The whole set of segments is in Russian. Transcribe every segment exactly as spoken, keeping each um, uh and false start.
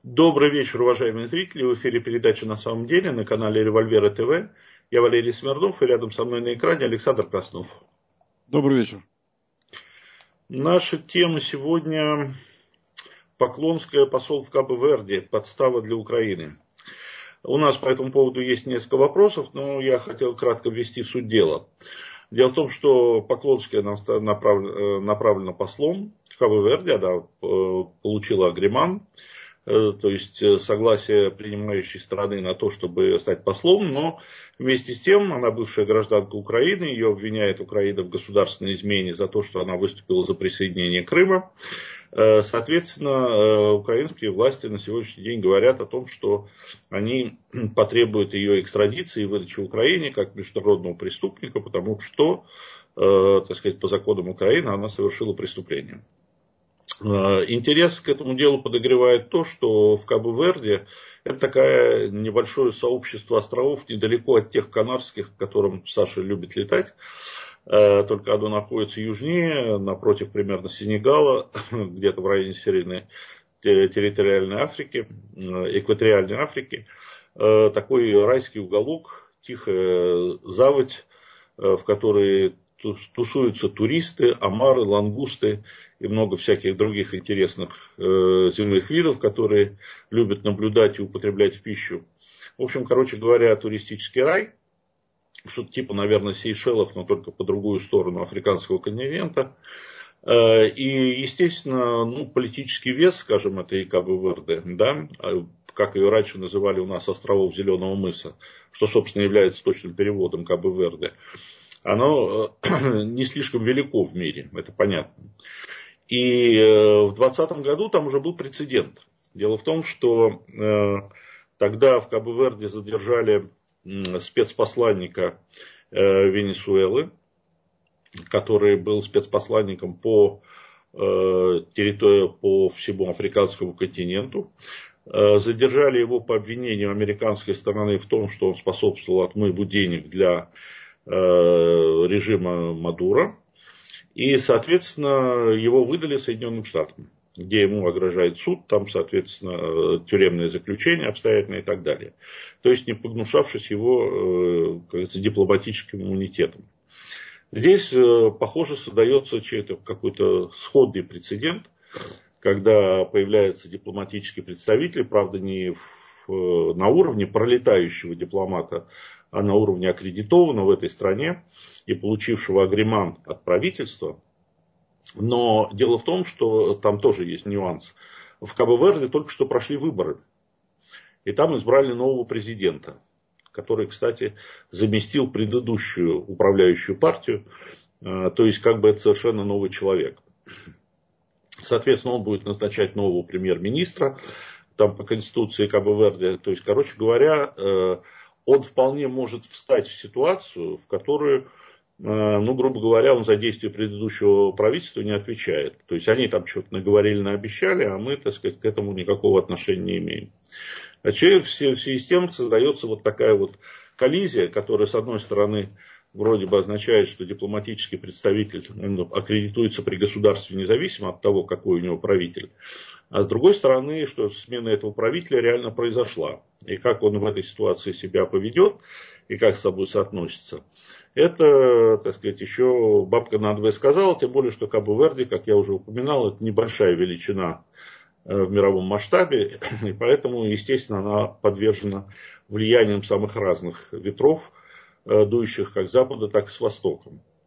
Добрый вечер, уважаемые зрители. В эфире передача «На самом деле» на канале Револьвера ТВ. Я Валерий Смирнов, и рядом со мной на экране Александр Краснов. Добрый вечер. Наша тема сегодня Поклонская, посол в Кабо-Верде, подстава для Украины. У нас по этому поводу есть несколько вопросов, но я хотел кратко ввести в суть дела. Дело в том, что Поклонская направлена послом в Кабо-Верде, она получила агреман, то есть согласие принимающей стороны на то, чтобы стать послом, но вместе с тем она бывшая гражданка Украины, ее обвиняет Украина в государственной измене за то, что она выступила за присоединение Крыма. Соответственно, украинские власти на сегодняшний день говорят о том, что они потребуют ее экстрадиции и выдачи Украине как международного преступника, потому что, так сказать, по законам Украины она совершила преступление. Интерес к этому делу подогревает то, что в Кабо-Верде это такое небольшое сообщество островов недалеко от тех канарских, к которым Саша любит летать. Только оно находится южнее, напротив примерно Сенегала, где-то в районе Северной территориальной Африки, экваториальной Африки. Такой райский уголок, тихая заводь, в которой тусуются туристы, омары, лангусты и много всяких других интересных э, земных видов, которые любят наблюдать и употреблять в пищу. В общем, короче говоря, туристический рай, что-то типа, наверное, Сейшелов, но только по другую сторону африканского континента. Э, и, естественно, ну, политический вес, скажем, этой Кабо-Верде, да, как ее раньше называли у нас островов Зеленого мыса, что, собственно, является точным переводом Кабо-Верде, оно не слишком велико в мире, это понятно. И в двадцатом году там уже был прецедент. Дело в том, что тогда в Кабо-Верде задержали спецпосланника Венесуэлы, который был спецпосланником по территории, по всему африканскому континенту. Задержали его по обвинению американской стороны в том, что он способствовал отмыву денег для режима Мадуро. И, соответственно, его выдали Соединенным Штатам, где ему угрожает суд, там, соответственно, тюремное заключение обстоятельное и так далее. То есть, не погнушавшись его, как говорится, дипломатическим иммунитетом. Здесь, похоже, создается какой-то сходный прецедент, когда появляется дипломатический представитель, правда, не в, на уровне пролетающего дипломата, а на уровне аккредитованного в этой стране и получившего агреман от правительства. Но дело в том, что там тоже есть нюанс. В Кабо-Верде только что прошли выборы. И там избрали нового президента, который, кстати, заместил предыдущую управляющую партию. То есть, как бы это совершенно новый человек. Соответственно, он будет назначать нового премьер-министра. Там по конституции Кабо-Верде. То есть, короче говоря, он вполне может встать в ситуацию, в которую, ну, грубо говоря, он за действия предыдущего правительства не отвечает. То есть, они там что-то наговорили, наобещали, а мы, так сказать, к этому никакого отношения не имеем. А в связи с тем создается вот такая вот коллизия, которая, с одной стороны, вроде бы означает, что дипломатический представитель он аккредитуется при государстве независимо от того, какой у него правитель. А с другой стороны, что смена этого правителя реально произошла. И как он в этой ситуации себя поведет, и как с собой соотносится. Это, так сказать, еще бабка надвое сказала, тем более, что Кабо-Верде, как я уже упоминал, это небольшая величина в мировом масштабе, и поэтому, естественно, она подвержена влияниям самых разных ветров, дующих как с запада, так и с востока.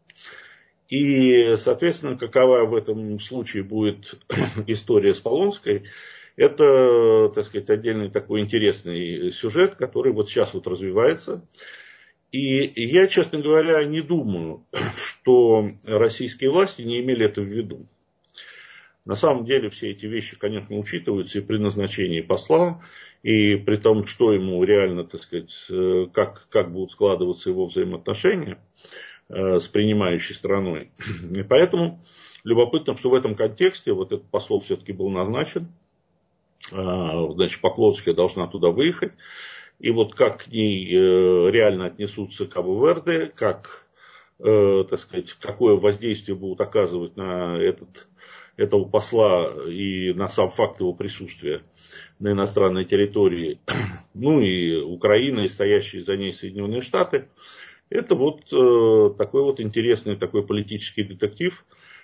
И, соответственно, какова в этом случае будет история с Полонской, это, так сказать, отдельный такой интересный сюжет, который вот сейчас вот развивается. И я, честно говоря, не думаю, что российские власти не имели это в виду. На самом деле все эти вещи, конечно, учитываются и при назначении посла, и при том, что ему реально, так сказать, как, как будут складываться его взаимоотношения с принимающей страной. И поэтому любопытно, что в этом контексте вот этот посол все-таки был назначен. Значит, Поклонская должна туда выехать. И вот как к ней реально отнесутся Кабо-Верде, как, так сказать, какое воздействие будут оказывать на этот этого посла и на сам факт его присутствия на иностранной территории, ну и Украина, и стоящие за ней Соединенные Штаты, это вот э, такой вот интересный такой политический детектив,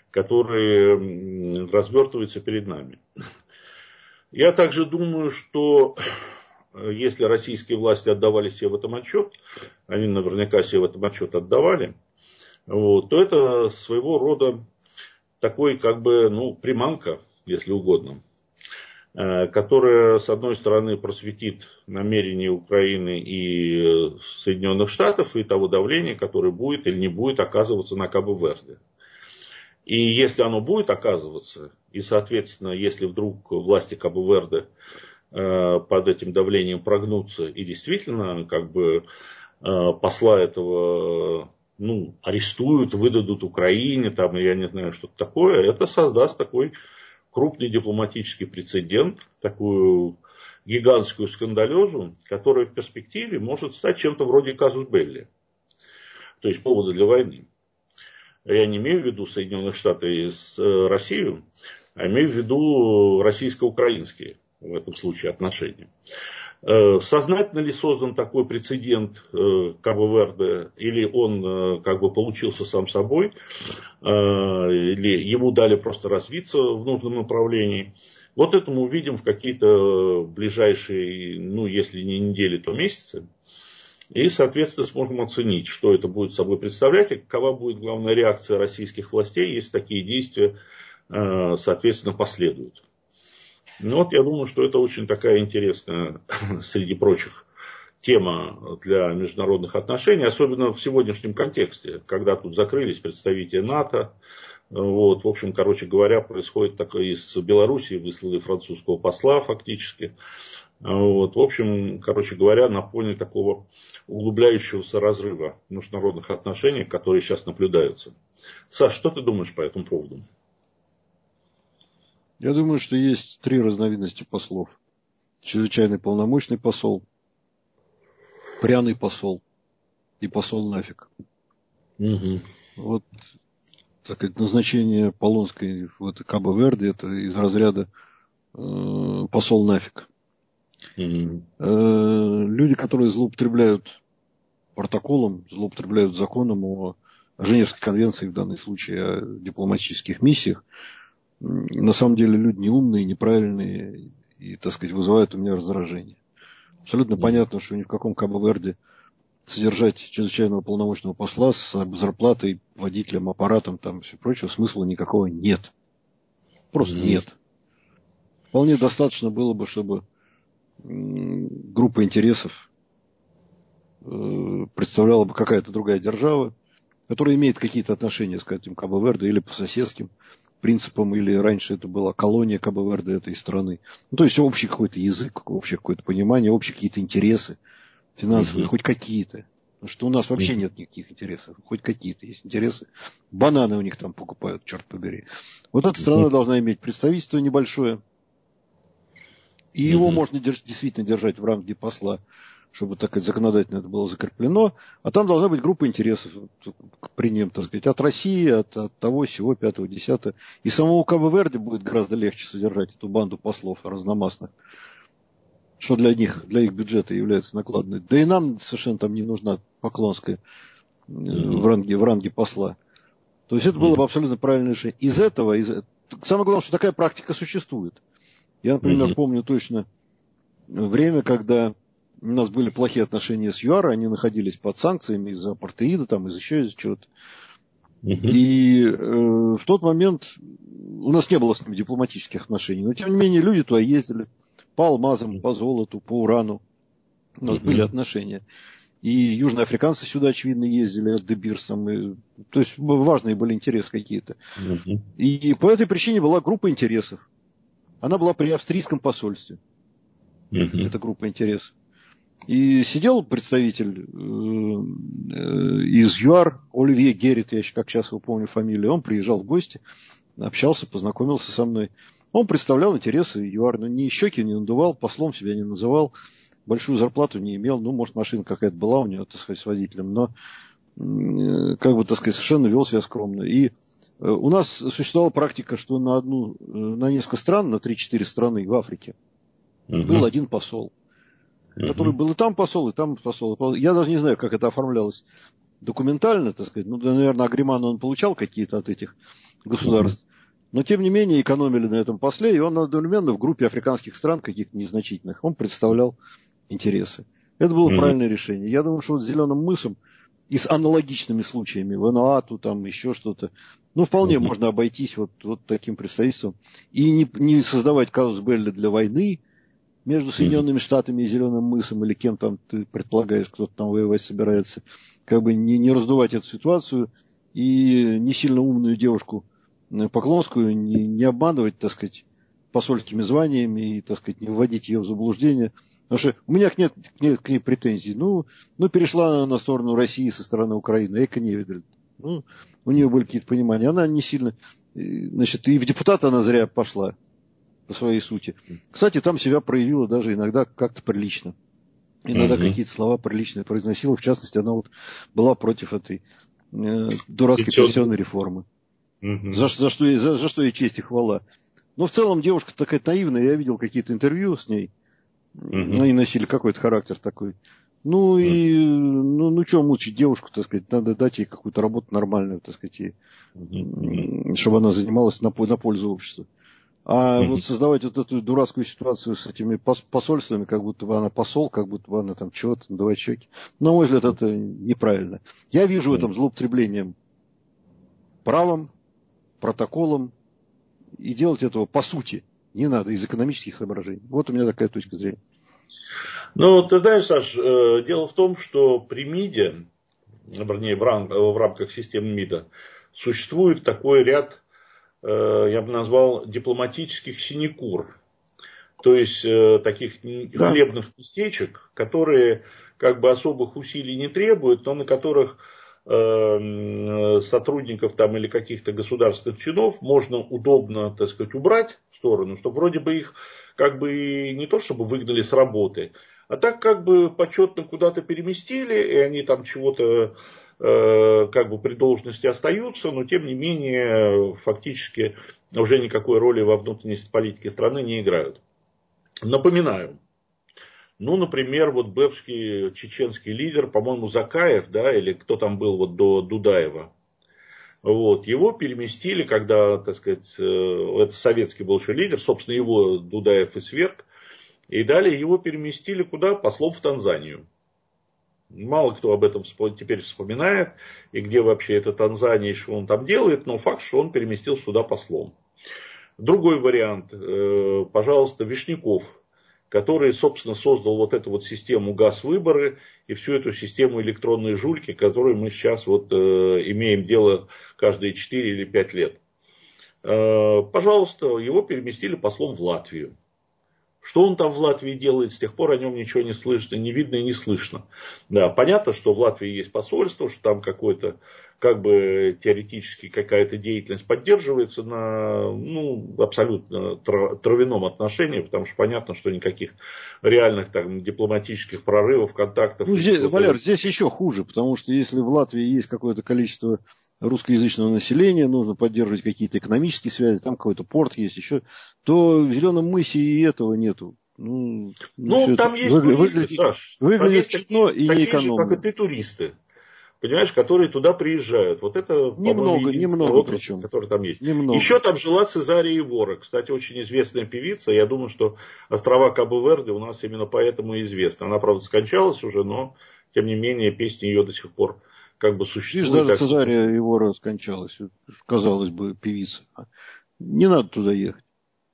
который развертывается перед нами. Я также думаю, что если российские власти отдавали себе в этом отчет, они наверняка себе в этом отчет отдавали, вот, то это своего рода такой как бы, ну, приманка, если угодно, которая, с одной стороны, просветит намерения Украины и Соединенных Штатов и того давления, которое будет или не будет оказываться на Кабо-Верде. И если оно будет оказываться, и, соответственно, если вдруг власти Кабо-Верде под этим давлением прогнутся и действительно как бы посла этого, ну, арестуют, выдадут Украине, там, я не знаю, что-то такое, это создаст такой крупный дипломатический прецедент, такую гигантскую скандалезу, которая в перспективе может стать чем-то вроде казус белли, то есть повода для войны. Я не имею в виду Соединенные Штаты с Россией, а имею в виду российско-украинские в этом случае отношения. Сознательно ли создан такой прецедент Кабо-Верде, или он как бы получился сам собой, или ему дали просто развиться в нужном направлении. Вот это мы увидим в какие-то ближайшие, ну если не недели, то месяцы. И, соответственно, сможем оценить, что это будет собой представлять, и какова будет главная реакция российских властей, если такие действия, соответственно, последуют. Ну вот я думаю, что это очень такая интересная, среди прочих, тема для международных отношений, особенно в сегодняшнем контексте, когда тут закрылись представители НАТО. Вот, в общем, короче говоря, происходит такое, из Белоруссии выслали французского посла фактически. Вот, в общем, короче говоря, на фоне такого углубляющегося разрыва международных отношений, которые сейчас наблюдаются. Саш, что ты думаешь по этому поводу? Я думаю, что есть три разновидности послов. Чрезвычайный полномочный посол, пряный посол и посол нафиг. Угу. Вот, так сказать, назначение Полонской в это Кабо-Верде, это из разряда э, посол нафиг. Угу. Э, люди, которые злоупотребляют протоколом, злоупотребляют законом о Женевской конвенции, в данном случае о дипломатических миссиях, на самом деле люди неумные, неправильные и, так сказать, вызывают у меня раздражение. Абсолютно mm-hmm. понятно, что ни в каком Кабо-Верде содержать чрезвычайного полномочного посла с зарплатой, водителем, аппаратом там, и все прочее смысла никакого нет. Просто mm-hmm. нет. Вполне достаточно было бы, чтобы группа интересов представляла бы какая-то другая держава, которая имеет какие-то отношения с этим Кабо-Верде или по соседским принципам, или раньше это была колония Кабо-Верде этой страны. Ну, то есть общий какой-то язык, общее какое-то понимание, общие какие-то интересы финансовые, mm-hmm. хоть какие-то. Потому что у нас вообще mm-hmm. нет никаких интересов, хоть какие-то есть интересы. Бананы у них там покупают, черт побери. Вот эта страна mm-hmm. должна иметь представительство небольшое, и mm-hmm. его можно держ- действительно держать в ранге посла, чтобы, так сказать, законодательно это было закреплено, а там должна быть группа интересов при нем, так сказать, от России, от, от того, сего, пятого, десятого. И самому Кабо-Верде будет гораздо легче содержать эту банду послов разномастных, что для них, для их бюджета является накладной. Да и нам совершенно там не нужна Поклонская mm-hmm. в, ранге, в ранге посла. То есть это было бы абсолютно правильное решение. Из этого, из... самое главное, что такая практика существует. Я, например, mm-hmm. помню точно время, когда у нас были плохие отношения с ЮАР, они находились под санкциями из-за апартеида, там, из-за еще из-за чего-то. Uh-huh. И э, в тот момент у нас не было с ними дипломатических отношений, но тем не менее люди туда ездили по алмазам, по золоту, по урану. У нас uh-huh. были отношения. И южноафриканцы сюда, очевидно, ездили от Дебирсом. И, то есть важные были интересы какие-то. Uh-huh. И по этой причине была группа интересов. Она была при австрийском посольстве. Uh-huh. Эта группа интересов. И сидел представитель э, из ЮАР, Оливье Геррит, я еще как сейчас его помню фамилию, он приезжал в гости, общался, познакомился со мной. Он представлял интересы ЮАР, но ни щеки не надувал, послом себя не называл, большую зарплату не имел, ну, может, машина какая-то была у него, так сказать, с водителем, но, э, как бы, так сказать, совершенно вел себя скромно. И У нас существовала практика, что на одну, на несколько стран, на три-четыре страны в Африке угу. был один посол, угу. который был и там посол, и там посол. Я даже не знаю, как это оформлялось документально, так сказать. Ну, да, наверное, агриманы он получал какие-то от этих государств. Но, тем не менее, экономили на этом после, и он одновременно в группе африканских стран, каких-то незначительных, он представлял интересы. Это было mm-hmm. правильное решение. Я думаю, что вот с Зеленым мысом и с аналогичными случаями, Вануату, там еще что-то, ну, вполне mm-hmm. можно обойтись вот, вот таким представительством и не, не создавать казус белли для войны между Соединенными mm-hmm. Штатами и Зеленым мысом, или кем там ты предполагаешь, кто-то там воевать собирается, как бы не, не раздувать эту ситуацию и не сильно умную девушку Поклонскую не, не обманывать, так сказать, посольскими званиями и, так сказать, не вводить ее в заблуждение. Потому что у меня нет, нет к ней претензий. Ну, ну, перешла она на сторону России со стороны Украины. Эко не видали. Ну, у нее были какие-то понимания. Она не сильно... Значит, и в депутаты она зря пошла по своей сути. Кстати, там себя проявила даже иногда как-то прилично. Иногда mm-hmm. какие-то слова приличные произносила. В частности, она вот была против этой э, дурацкой Пенсион... пенсионной реформы. Mm-hmm. За, за, что ей, за, за что ей честь и хвала. Но в целом девушка такая наивная. Я видел какие-то интервью с ней. Mm-hmm. Они носили какой-то характер такой. Ну и, mm-hmm. ну, ну что мучить девушку, так сказать, надо дать ей какую-то работу нормальную, так сказать, и, mm-hmm. чтобы она занималась на, на пользу общества. А mm-hmm. вот создавать вот эту дурацкую ситуацию с этими посольствами, как будто бы она посол, как будто бы она там чего-то, надавать щеки. На мой взгляд, это неправильно. Я вижу в этом злоупотреблением правом, протоколом, и делать этого по сути не надо из экономических соображений. Вот у меня такая точка зрения. Ну, ты знаешь, Саш, дело в том, что при МИДе, вернее, в, рам- в рамках системы МИДа, существует такой ряд, я бы назвал, дипломатических синекур. То есть, таких да. хлебных местечек, которые как бы особых усилий не требуют, но на которых сотрудников там или каких-то государственных чинов можно удобно, так сказать, убрать в сторону, чтобы вроде бы их как бы не то чтобы выгнали с работы, а так как бы почетно куда-то переместили, и они там чего-то э, как бы при должности остаются, но тем не менее фактически уже никакой роли во внутренней политике страны не играют. Напоминаю. Ну, например, вот бывший чеченский лидер, по-моему, Закаев, да, или кто там был вот до Дудаева. Вот, его переместили, когда, так сказать, это советский был еще лидер, собственно, его Дудаев и сверг. И далее его переместили куда? Послом в Танзанию. Мало кто об этом теперь вспоминает, и где вообще это Танзания, и что он там делает, но факт, что он переместился туда послом. Другой вариант, пожалуйста, Вишняков, который, собственно, создал вот эту вот систему ГАЗ-выборы и всю эту систему электронной жульки, которой мы сейчас вот э, имеем дело каждые четыре или пять лет. Э, пожалуйста, его переместили послом в Латвию. Что он там в Латвии делает, с тех пор о нем ничего не слышно, не видно и не слышно. Да, понятно, что в Латвии есть посольство, что там какой-то, как бы теоретически какая-то деятельность поддерживается на, ну, абсолютно травяном отношении, потому что понятно, что никаких реальных там дипломатических прорывов, контактов. Ну, здесь, Валер, здесь еще хуже, потому что если в Латвии есть какое-то количество русскоязычного населения, нужно поддерживать какие-то экономические связи, там какой-то порт есть еще, то в Зеленом мысе и этого нету. Ну, ну там есть выгля- туристы, выглядит, Саш. Выглядит там есть чутно такие, и такие же, как и ты, туристы. Понимаешь, которые туда приезжают. Вот это, немного, по-моему, единственная немного отрасль, причем. которая там есть. Немного. Еще там жила Цезария Евора. Кстати, очень известная певица. Я думаю, что острова Кабо-Верде у нас именно поэтому и известны. Она, правда, скончалась уже, но, тем не менее, песни ее до сих пор как бы существуют. Видишь, даже Цезария Евора скончалась. Казалось бы, певица. Не надо туда ехать.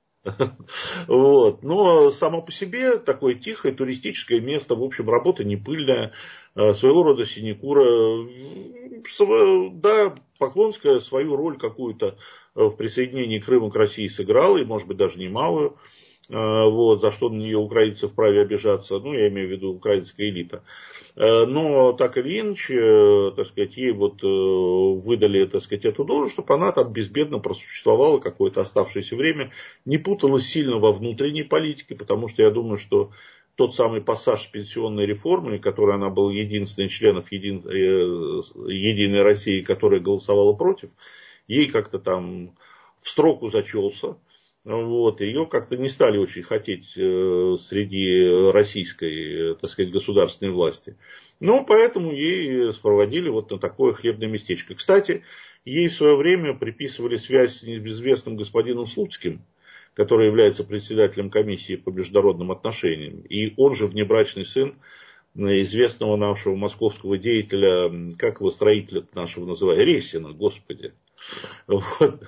Вот. Но само по себе такое тихое туристическое место, в общем, работа не пыльная, своего рода синекура. Да, Поклонская свою роль какую-то в присоединении Крыма к России сыграла, и, может быть, даже немалую. Вот, за что на нее украинцы вправе обижаться, ну, я имею в виду украинская элита. Но, так или иначе, так сказать, ей вот выдали, так сказать, эту должность, чтобы она там безбедно просуществовала какое-то оставшееся время, не путалась сильно во внутренней политике, потому что я думаю, что тот самый пассаж пенсионной реформы, который она была единственной членом Един... Единой России, которая голосовала против, ей как-то там в строку зачелся. Вот, ее как-то не стали очень хотеть э, среди российской, так сказать, государственной власти. Ну, поэтому ей спроводили вот на такое хлебное местечко. Кстати, ей в свое время приписывали связь с неизвестным господином Слуцким, который является председателем комиссии по международным отношениям. И он же внебрачный сын известного нашего московского деятеля, как его строителя нашего называют, Ресина, господи. Вот.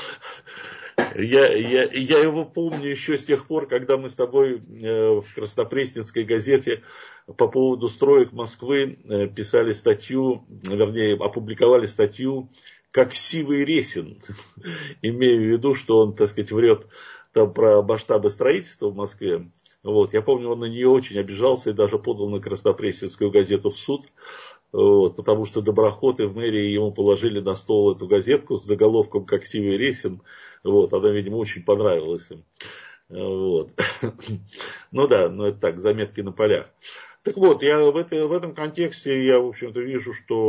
Я, я, я его помню еще с тех пор, когда мы с тобой в Краснопресненской газете по поводу строек Москвы писали статью, вернее, опубликовали статью «Как сивый Ресин», имея в виду, что он, так сказать, врет там про масштабы строительства в Москве. Вот. Я помню, он на нее очень обижался и даже подал на Краснопресненскую газету в суд. Вот, потому что доброхоты в мэрии ему положили на стол эту газетку с заголовком «Как сивый Ресин». Вот, она, видимо, очень понравилась им. Вот. Ну да, ну это так, заметки на полях. Так вот, я в, это, в этом контексте я, в общем-то, вижу,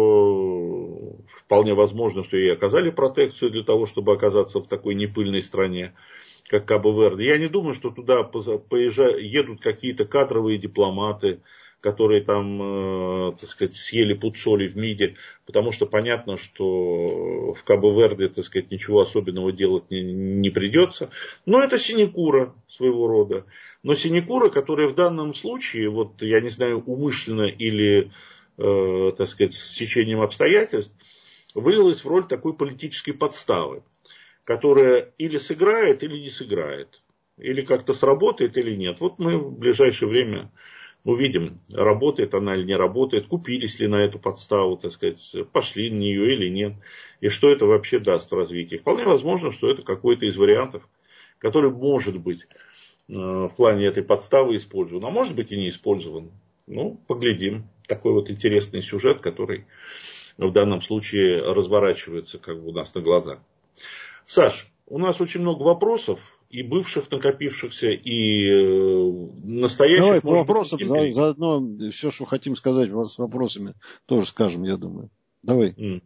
что вполне возможно, что ей оказали протекцию для того, чтобы оказаться в такой непыльной стране, как Кабо-Верде. Я не думаю, что туда поезжают, едут какие-то кадровые дипломаты, которые там, э, так сказать, съели пуд соли в МИДе, потому что понятно, что в Кабо-Верде, так сказать, ничего особенного делать не, не придется. Но это синекура своего рода. Но синекура, которая в данном случае, вот я не знаю, умышленно или, э, так сказать, с течением обстоятельств, вылилась в роль такой политической подставы, которая или сыграет, или не сыграет. Или как-то сработает, или нет. Вот мы в ближайшее время увидим, работает она или не работает, купились ли на эту подставу, так сказать, пошли на нее или нет, и что это вообще даст в развитии. Вполне возможно, что это какой-то из вариантов, который может быть в плане этой подставы использован, а может быть и не использован. Ну, поглядим. Такой вот интересный сюжет, который в данном случае разворачивается как бы у нас на глазах. Саш, у нас очень много вопросов, и бывших накопившихся, и настоящих. Давай по вопросам, за, заодно все, что хотим сказать с вопросами, тоже скажем, я думаю. Давай. Mm.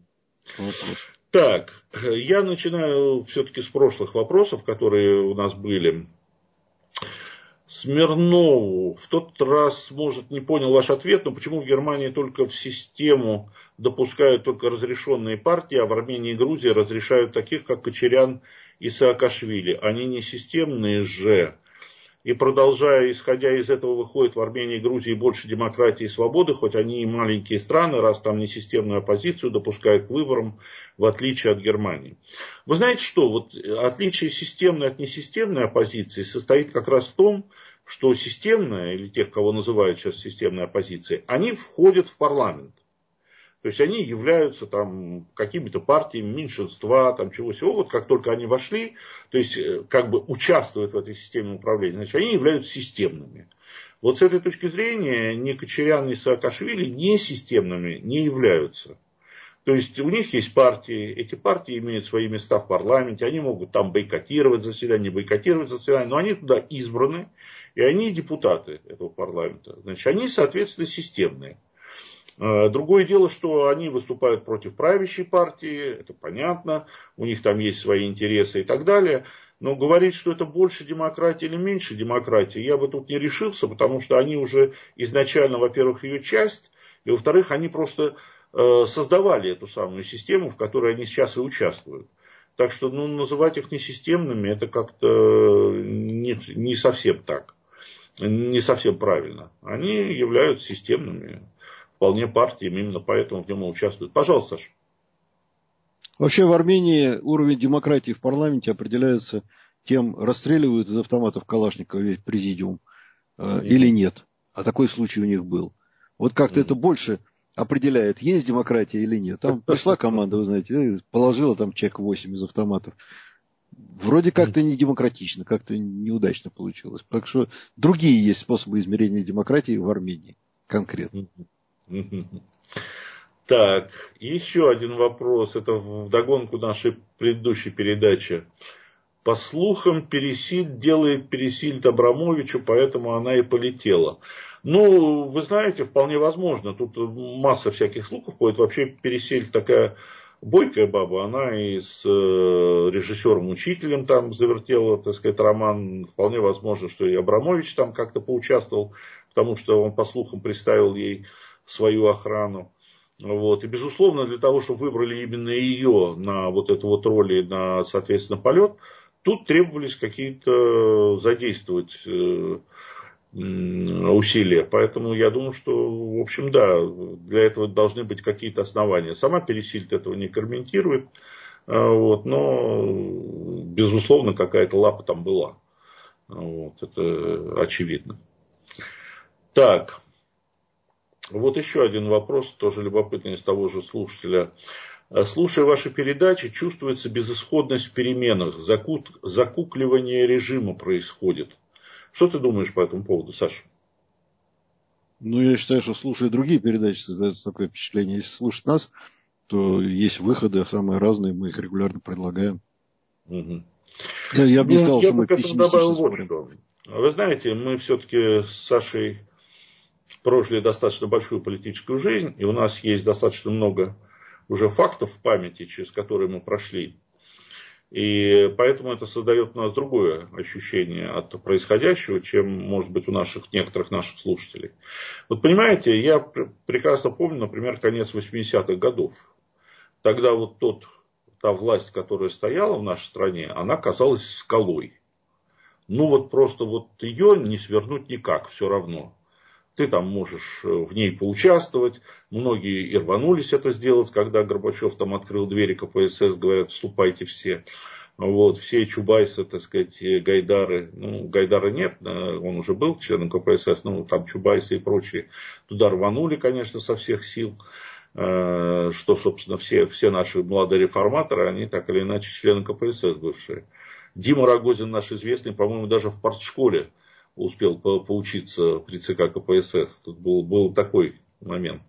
Так, я начинаю все-таки с прошлых вопросов, которые у нас были. Смирнову в тот раз, может, не понял ваш ответ, но почему в Германии только в систему допускают только разрешенные партии, а в Армении и Грузии разрешают таких, как Кочарян и Саакашвили. Они не системные же. И продолжая, исходя из этого, выходит в Армении и Грузии больше демократии и свободы, хоть они и маленькие страны, раз там не системную оппозицию допускают к выборам, в отличие от Германии. Вы знаете что, вот отличие системной от несистемной оппозиции состоит как раз в том, что системная, или тех, кого называют сейчас системной оппозицией, они входят в парламент. То есть они являются там какими-то партиями меньшинства, там чего всего. Вот как только они вошли, то есть как бы участвуют в этой системе управления, значит они являются системными. Вот с этой точки зрения ни Кочарян, ни Саакашвили не системными не являются. То есть у них есть партии, эти партии имеют свои места в парламенте, они могут там бойкотировать заседания, бойкотировать заседания, но они туда избраны, и они депутаты этого парламента. Значит, они, соответственно, системные. Другое дело, что они выступают против правящей партии, это понятно, у них там есть свои интересы и так далее. Но говорить, что это больше демократии или меньше демократии, я бы тут не решился, потому что они уже изначально, во-первых, ее часть, и во-вторых, они просто э, создавали эту самую систему, в которой они сейчас и участвуют. Так что ну, называть их несистемными, это как-то не, не совсем так, не совсем правильно. Они являются системными. Вполне партиями, именно поэтому в нем и участвуют. Пожалуйста, Саша. Вообще в Армении уровень демократии в парламенте определяется тем, расстреливают из автоматов Калашникова весь президиум э, mm-hmm. или нет. А такой случай у них был. Вот как-то mm-hmm. это больше определяет, есть демократия или нет. Там пришла команда, вы знаете, положила там чек восемь из автоматов. Вроде как-то не демократично, как-то неудачно получилось. Так что другие есть способы измерения демократии в Армении конкретно. Так, еще один вопрос. Это вдогонку нашей предыдущей передачи. По слухам, Пересильд делает Пересильд Абрамовичу, поэтому она и полетела. Ну, вы знаете, вполне возможно. Тут масса всяких слухов ходит. Вообще Пересильд такая бойкая баба, она и с режиссером-учителем там завертела, так сказать, роман. Вполне возможно, что и Абрамович там как-то поучаствовал, потому что он, по слухам, представил ей свою охрану. Вот. И, безусловно, для того, чтобы выбрали именно ее на вот эту вот роль и на, соответственно, полет, тут требовались какие-то задействовать усилия. Поэтому я думаю, что, в общем, да, для этого должны быть какие-то основания. Сама Пересильд этого не комментирует, вот, но, безусловно, какая-то лапа там была. Вот, это очевидно. Так, вот еще один вопрос, тоже любопытный, из того же слушателя. Слушая ваши передачи, чувствуется безысходность в переменах, закукливание режима происходит. Что ты думаешь по этому поводу, Саша? Ну, я считаю, что слушая другие передачи, создается такое впечатление. Если слушать нас, то есть выходы самые разные, мы их регулярно предлагаем. Угу. Да, я бы не Ну, сказал, я что бы мы к этому добавил пессимистично вот смотрим. что. Вы знаете, мы все-таки с Сашей прожили достаточно большую политическую жизнь, и у нас есть достаточно много уже фактов в памяти, через которые мы прошли. И поэтому это создает у нас другое ощущение от происходящего, чем, может быть, у наших, некоторых наших слушателей. Вот понимаете, я прекрасно помню, например, конец восьмидесятых годов. Тогда вот тот, та власть, которая стояла в нашей стране, она казалась скалой. Ну вот просто вот ее не свернуть никак, все равно. Ты там можешь в ней поучаствовать. Многие и рванулись это сделать, когда Горбачев там открыл двери ка пэ эс эс, говорят, вступайте все. Вот, все Чубайсы, так сказать, Гайдары, ну, Гайдара нет, он уже был членом ка пэ эс эс, ну, там Чубайсы и прочие туда рванули, конечно, со всех сил. Что, собственно, все, все наши молодые реформаторы, они так или иначе члены ка пэ эс эс бывшие. Дима Рогозин, наш известный, по-моему, даже в партшколе успел по поучиться при ЦК ка пэ эс эс. Тут был, был такой момент.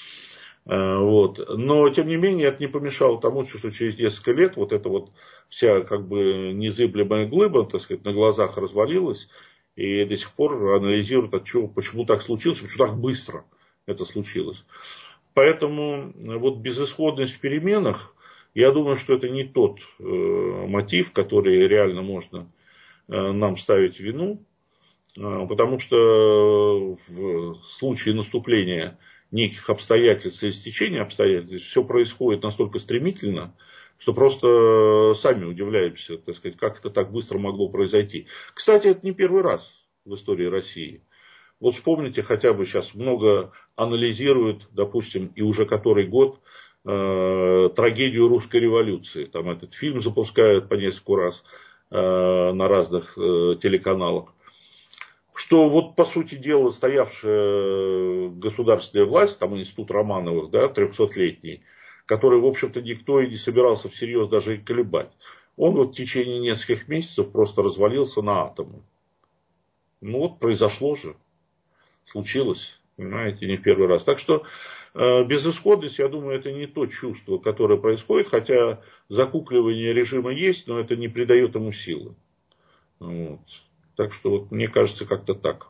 Вот. Но, тем не менее, это не помешало тому, что через несколько лет вот эта вот вся как бы незыблемая глыба, так сказать, на глазах развалилась. И до сих пор анализируют, от чего, почему так случилось, почему так быстро это случилось. Поэтому вот безысходность в переменах, я думаю, что это не тот э, мотив, который реально можно э, нам ставить в вину. Э, потому что в случае наступления неких обстоятельств или стечения обстоятельств все происходит настолько стремительно, что просто сами удивляемся, так сказать, как это так быстро могло произойти. Кстати, это не первый раз в истории России. Вот вспомните, хотя бы сейчас много анализируют, допустим, и уже который год, э, трагедию русской революции. Там этот фильм запускают по несколько раз э, на разных э, телеканалах. Что вот, по сути дела, стоявшая государственная власть, там институт Романовых, да, трехсотлетний, который, в общем-то, никто и не собирался всерьез даже и колебать, он вот в течение нескольких месяцев просто развалился на атомы. Ну вот, произошло же. Случилось, понимаете, не в первый раз. Так что э, безысходность, я думаю, это не то чувство, которое происходит, хотя закукливание режима есть, но это не придает ему силы. Вот. Так что вот, мне кажется, как-то так.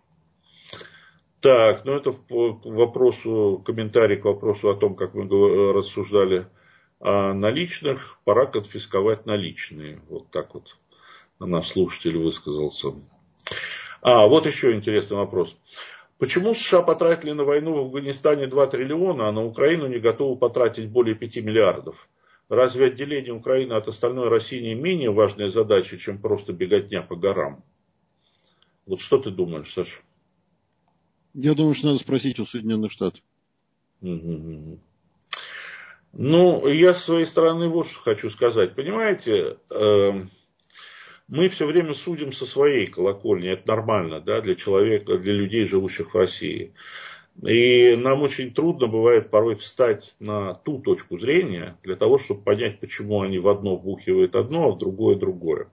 Так, ну это к вопросу, комментарий к вопросу о том, как мы рассуждали о наличных, пора конфисковать наличные. Вот так вот наш слушатель высказался. А, вот еще интересный вопрос. Почему США потратили на войну в Афганистане два триллиона, а на Украину не готовы потратить более пяти миллиардов? Разве отделение Украины от остальной России не менее важная задача, чем просто беготня по горам? Вот что ты думаешь, Саша? Я думаю, что надо спросить у Соединенных Штатов. Угу. Ну, я с своей стороны вот что хочу сказать. Понимаете, э, мы все время судим со своей колокольни. Это нормально, да, для человека, для людей, живущих в России. И нам очень трудно бывает порой встать на ту точку зрения, для того, чтобы понять, почему они в одно вбухивают одно, а в другое другое.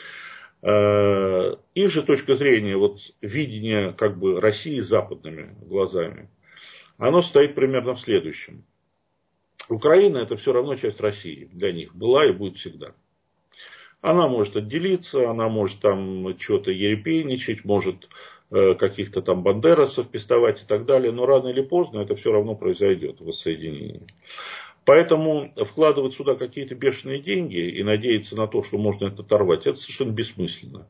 Их же точка зрения, вот видение как бы России западными глазами, оно стоит примерно в следующем. Украина это все равно часть России для них, была и будет всегда. Она может отделиться, она может там что-то ерепенничать, может каких-то там бандерасов пестовать и так далее, но рано или поздно это все равно произойдет, воссоединение. Поэтому вкладывать сюда какие-то бешеные деньги и надеяться на то, что можно это оторвать, это совершенно бессмысленно.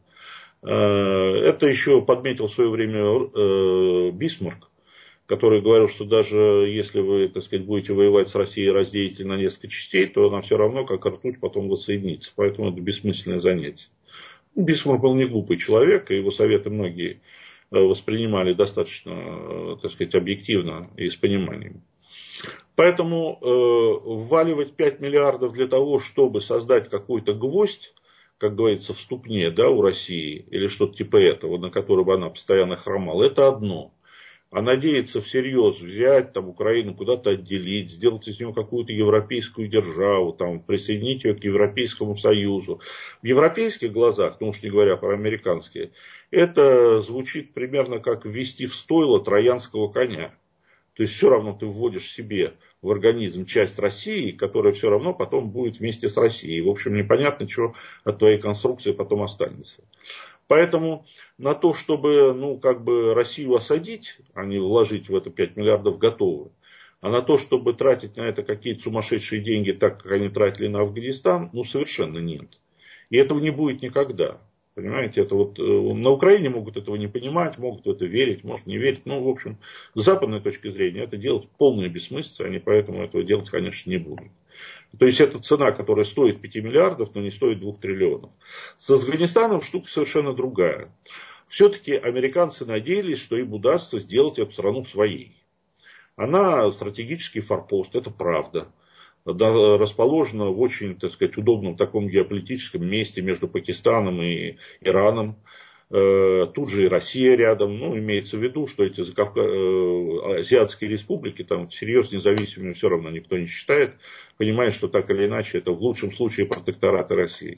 Это еще подметил в свое время Бисмарк, который говорил, что даже если вы, так сказать, будете воевать с Россией, разделите на несколько частей, то она все равно, как ртуть, потом воссоединится. Поэтому это бессмысленное занятие. Бисмарк был не глупый человек, и его советы многие воспринимали достаточно, так сказать, объективно и с пониманием. Поэтому э, вваливать пять миллиардов для того, чтобы создать какой-то гвоздь, как говорится, в ступне, да, у России, или что-то типа этого, на котором она постоянно хромала, это одно. А надеяться всерьез взять там, Украину, куда-то отделить, сделать из нее какую-то европейскую державу, там, присоединить ее к Европейскому Союзу. В европейских глазах, ну уж не говоря про американские, это звучит примерно как ввести в стойло троянского коня. То есть все равно ты вводишь себе в организм часть России, которая все равно потом будет вместе с Россией. В общем, непонятно, что от твоей конструкции потом останется. Поэтому на то, чтобы ну, как бы Россию осадить, а не вложить в это пять миллиардов, готовы. А на то, чтобы тратить на это какие-то сумасшедшие деньги, так как они тратили на Афганистан, ну совершенно нет. И этого не будет никогда. Понимаете, это вот на Украине могут этого не понимать, могут в это верить, может не верить. Ну, в общем, с западной точки зрения это делать полная бессмыслица, они поэтому этого делать, конечно, не будут. То есть это цена, которая стоит пять миллиардов, но не стоит двух триллионов. С Афганистаном штука совершенно другая. Все-таки американцы надеялись, что им удастся сделать эту страну своей. Она стратегический форпост, это правда. Расположена в очень, так сказать, удобном таком геополитическом месте между Пакистаном и Ираном. Тут же и Россия рядом. Ну, имеется в виду, что эти Закавка... азиатские республики там всерьез независимыми все равно никто не считает. Понимает, что так или иначе это в лучшем случае протектораты России.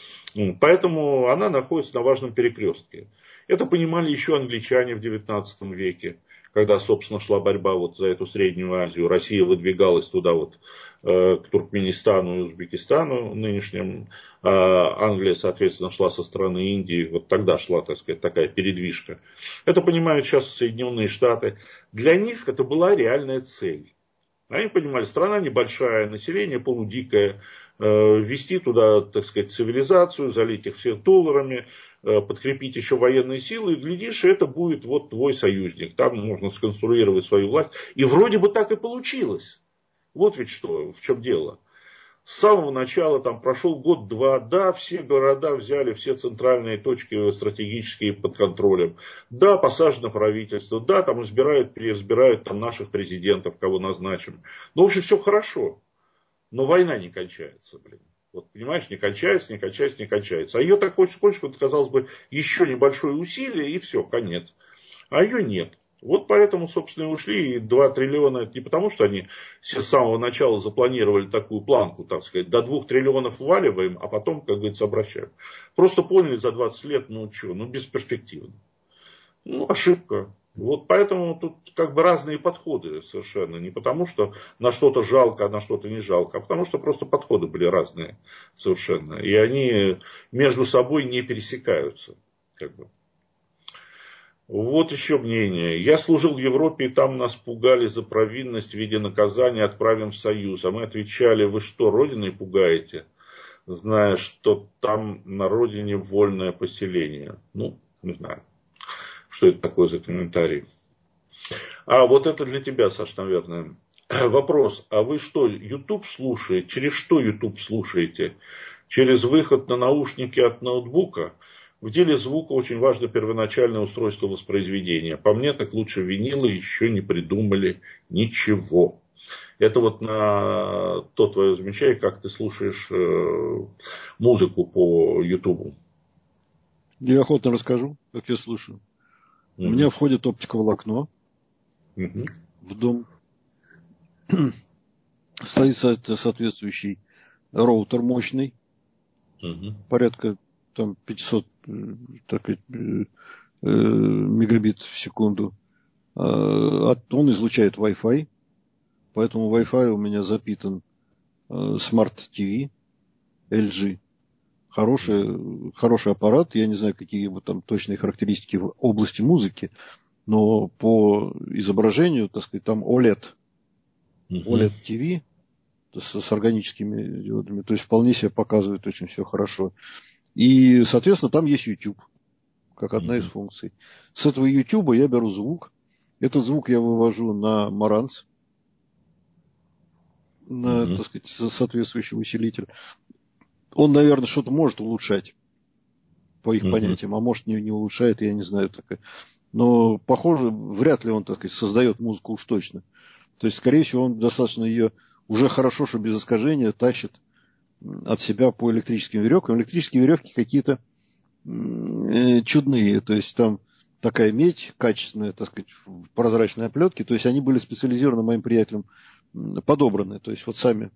Поэтому она находится на важном перекрестке. Это понимали еще англичане в девятнадцатом веке, когда, собственно, шла борьба вот за эту Среднюю Азию. Россия выдвигалась туда вот к Туркменистану и Узбекистану нынешним. А Англия, соответственно, шла со стороны Индии. Вот тогда шла, так сказать, такая передвижка. Это понимают сейчас Соединенные Штаты. Для них это была реальная цель. Они понимали, страна небольшая, население полудикое. Ввести туда, так сказать, цивилизацию, залить их всех долларами, подкрепить еще военные силы, и глядишь, это будет вот твой союзник. Там можно сконструировать свою власть. И вроде бы так и получилось. Вот ведь что, в чем дело. С самого начала там прошел год-два, да, все города взяли, все центральные точки стратегические под контролем. Да, посажено правительство, да, там избирают, переизбирают там наших президентов, кого назначим. Ну, в общем, все хорошо. Но война не кончается, блин. Вот, понимаешь, не кончается, не кончается, не кончается. А ее так хочется, хочется, вот, казалось бы, еще небольшое усилие, и все, конец. А ее нет. Вот поэтому, собственно, и ушли. И два триллиона, это не потому, что они с самого начала запланировали такую планку, так сказать, до двух триллионов вваливаем, а потом, как говорится, обращаем. Просто поняли за двадцать лет, ну что, ну бесперспективно. Ну, ошибка. Вот поэтому тут как бы разные подходы совершенно. Не потому, что на что-то жалко, а на что-то не жалко, а потому, что просто подходы были разные совершенно. И они между собой не пересекаются. Как бы. Вот еще мнение. Я служил в Европе, и там нас пугали за провинность в виде наказания, отправим в Союз. А мы отвечали, вы что, родиной пугаете? Зная, что там на родине вольное поселение. Ну, не знаю. Что это такое за комментарий? А вот это для тебя, Саш, наверное. Вопрос. А вы что, YouTube слушаете? Через что YouTube слушаете? Через выход на наушники от ноутбука? В деле звука очень важно первоначальное устройство воспроизведения. По мне, так лучше винилы еще не придумали ничего. Это вот на то твое замечание, как ты слушаешь музыку по YouTube. Я охотно расскажу, как я слушаю. У mm-hmm. меня входит оптиковолокно mm-hmm. в дом. Стоит соответствующий роутер мощный. Mm-hmm. Порядка там пятьсот так, э, мегабит в секунду. Он излучает Wi-Fi. Поэтому Wi-Fi у меня запитан Smart ти ви эл джи. Хороший, хороший аппарат. Я не знаю, какие его там точные характеристики в области музыки, но по изображению, так сказать, там о лед. Uh-huh. о лед ти ви. с, с органическими диодами. То есть вполне себе показывает очень все хорошо. И, соответственно, там есть YouTube, как одна из функций. С этого YouTube я беру звук. Этот звук я вывожу на Marantz, на, mm-hmm. так сказать, соответствующий усилитель. Он, наверное, что-то может улучшать по их mm-hmm. понятиям, а может не, не улучшает, я не знаю. Так. Но, похоже, вряд ли он, так сказать, создает музыку уж точно. То есть, скорее всего, он достаточно ее уже хорошо, что без искажения тащит от себя по электрическим веревкам. Электрические веревки какие-то чудные. То есть, там такая медь качественная, так сказать, в прозрачной оплетке. То есть, они были специализированы моим приятелем подобраны. То есть, вот сами,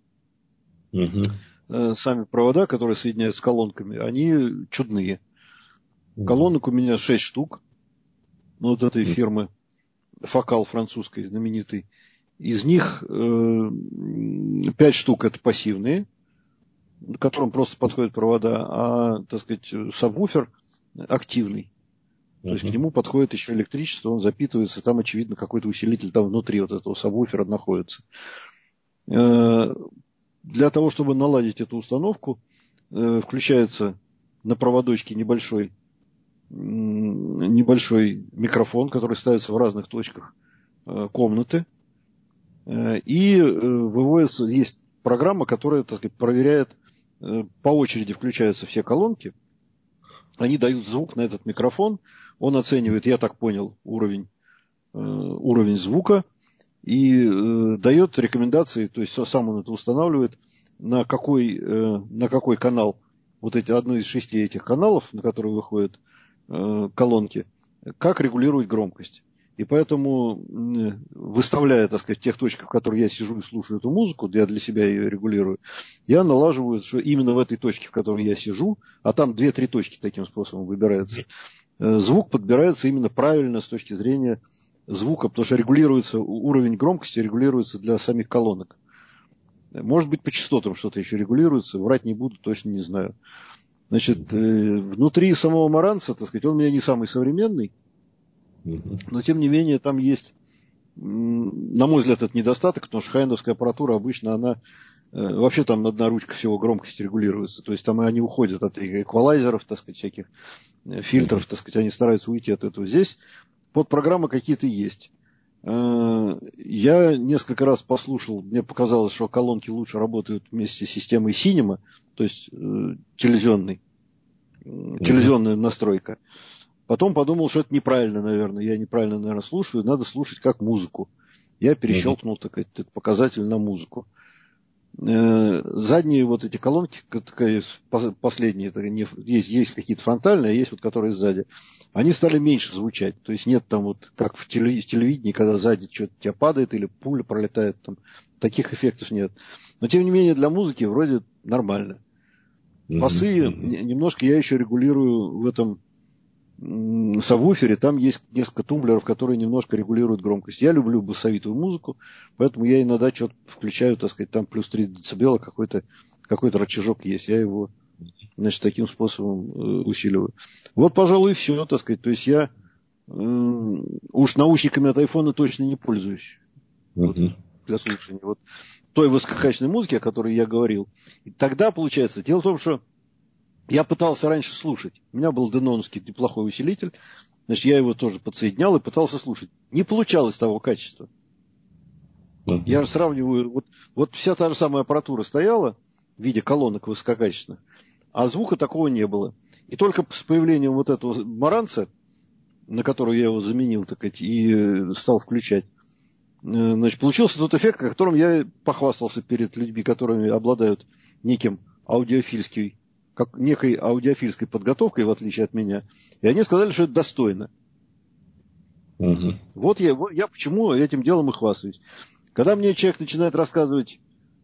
uh-huh. сами провода, которые соединяют с колонками, они чудные. Uh-huh. Колонок у меня шесть штук. Ну, вот этой uh-huh. фирмы Фокал французской знаменитой. Из них э, пять штук это пассивные, к которым просто подходят провода, а, так сказать, сабвуфер активный. Uh-huh. То есть к нему подходит еще электричество, он запитывается, там, очевидно, какой-то усилитель там внутри вот этого сабвуфера находится. Э, для того, чтобы наладить эту установку, э, включается на проводочке небольшой, э, небольшой микрофон, который ставится в разных точках э, комнаты. Э, и э, выводится, есть программа, которая, так сказать, проверяет, э, по очереди включаются все колонки, они дают звук на этот микрофон, он оценивает, я так понял, уровень, э, уровень звука и э, дает рекомендации, то есть сам он это устанавливает, на какой, э, на какой канал, вот эти, одну из шести этих каналов, на которые выходят э, колонки, как регулировать громкость. И поэтому, э, выставляя, так сказать, в тех точках, в которых я сижу и слушаю эту музыку, я для себя ее регулирую, я налаживаю, что именно в этой точке, в которой я сижу, а там две-три точки таким способом выбираются, э, звук подбирается именно правильно с точки зрения звука, потому что регулируется, уровень громкости регулируется для самих колонок. Может быть, по частотам что-то еще регулируется, врать не буду, точно не знаю. Значит, э, внутри самого Марантца, так сказать, он у меня не самый современный, но, тем не менее, там есть, на мой взгляд, это недостаток, потому что хай-эндовская аппаратура обычно, она, э, вообще там одна ручка всего громкости регулируется, то есть там они уходят от эквалайзеров, так сказать, всяких фильтров, так сказать, они стараются уйти от этого. Здесь подпрограммы какие-то есть. Я несколько раз послушал, мне показалось, что колонки лучше работают вместе с системой Cinema, то есть э, телевизионный, mm-hmm. телевизионная настройка. Потом подумал, что это неправильно, наверное, я неправильно, наверное, слушаю, надо слушать как музыку. Я перещелкнул mm-hmm. так, этот показатель на музыку. Э, задние вот эти колонки, такая, последние, это не, есть, есть какие-то фронтальные, а есть вот которые сзади. Они стали меньше звучать. То есть нет там вот, как в телевидении, когда сзади что-то у тебя падает или пуля пролетает, там таких эффектов нет. Но тем не менее для музыки вроде нормально. Басы mm-hmm. немножко я еще регулирую в этом сабвуфере. Там есть несколько тумблеров, которые немножко регулируют громкость. Я люблю басовитую музыку, поэтому я иногда что-то включаю, так сказать, там плюс три децибела какой-то, какой-то рычажок есть. Я его, значит, таким способом э, усиливаю. Вот, пожалуй, и все, так сказать. То есть я э, уж наушниками от айфона точно не пользуюсь uh-huh. вот, для слушания вот той высококачественной музыки, о которой я говорил. И тогда, получается, дело в том, что я пытался раньше слушать. У меня был деноновский неплохой усилитель. Значит, я его тоже подсоединял и пытался слушать. Не получалось того качества. Uh-huh. Я сравниваю, вот, вот вся та же самая аппаратура стояла в виде колонок высококачественных, а звука такого не было. И только с появлением вот этого Марантца, на который я его заменил, так сказать, и стал включать, значит, получился тот эффект, о котором я похвастался перед людьми, которые обладают неким аудиофильским, как некой аудиофильской подготовкой, в отличие от меня. И они сказали, что это достойно. Uh-huh. Вот я, вот я почему этим делом и хвастаюсь. Когда мне человек начинает рассказывать,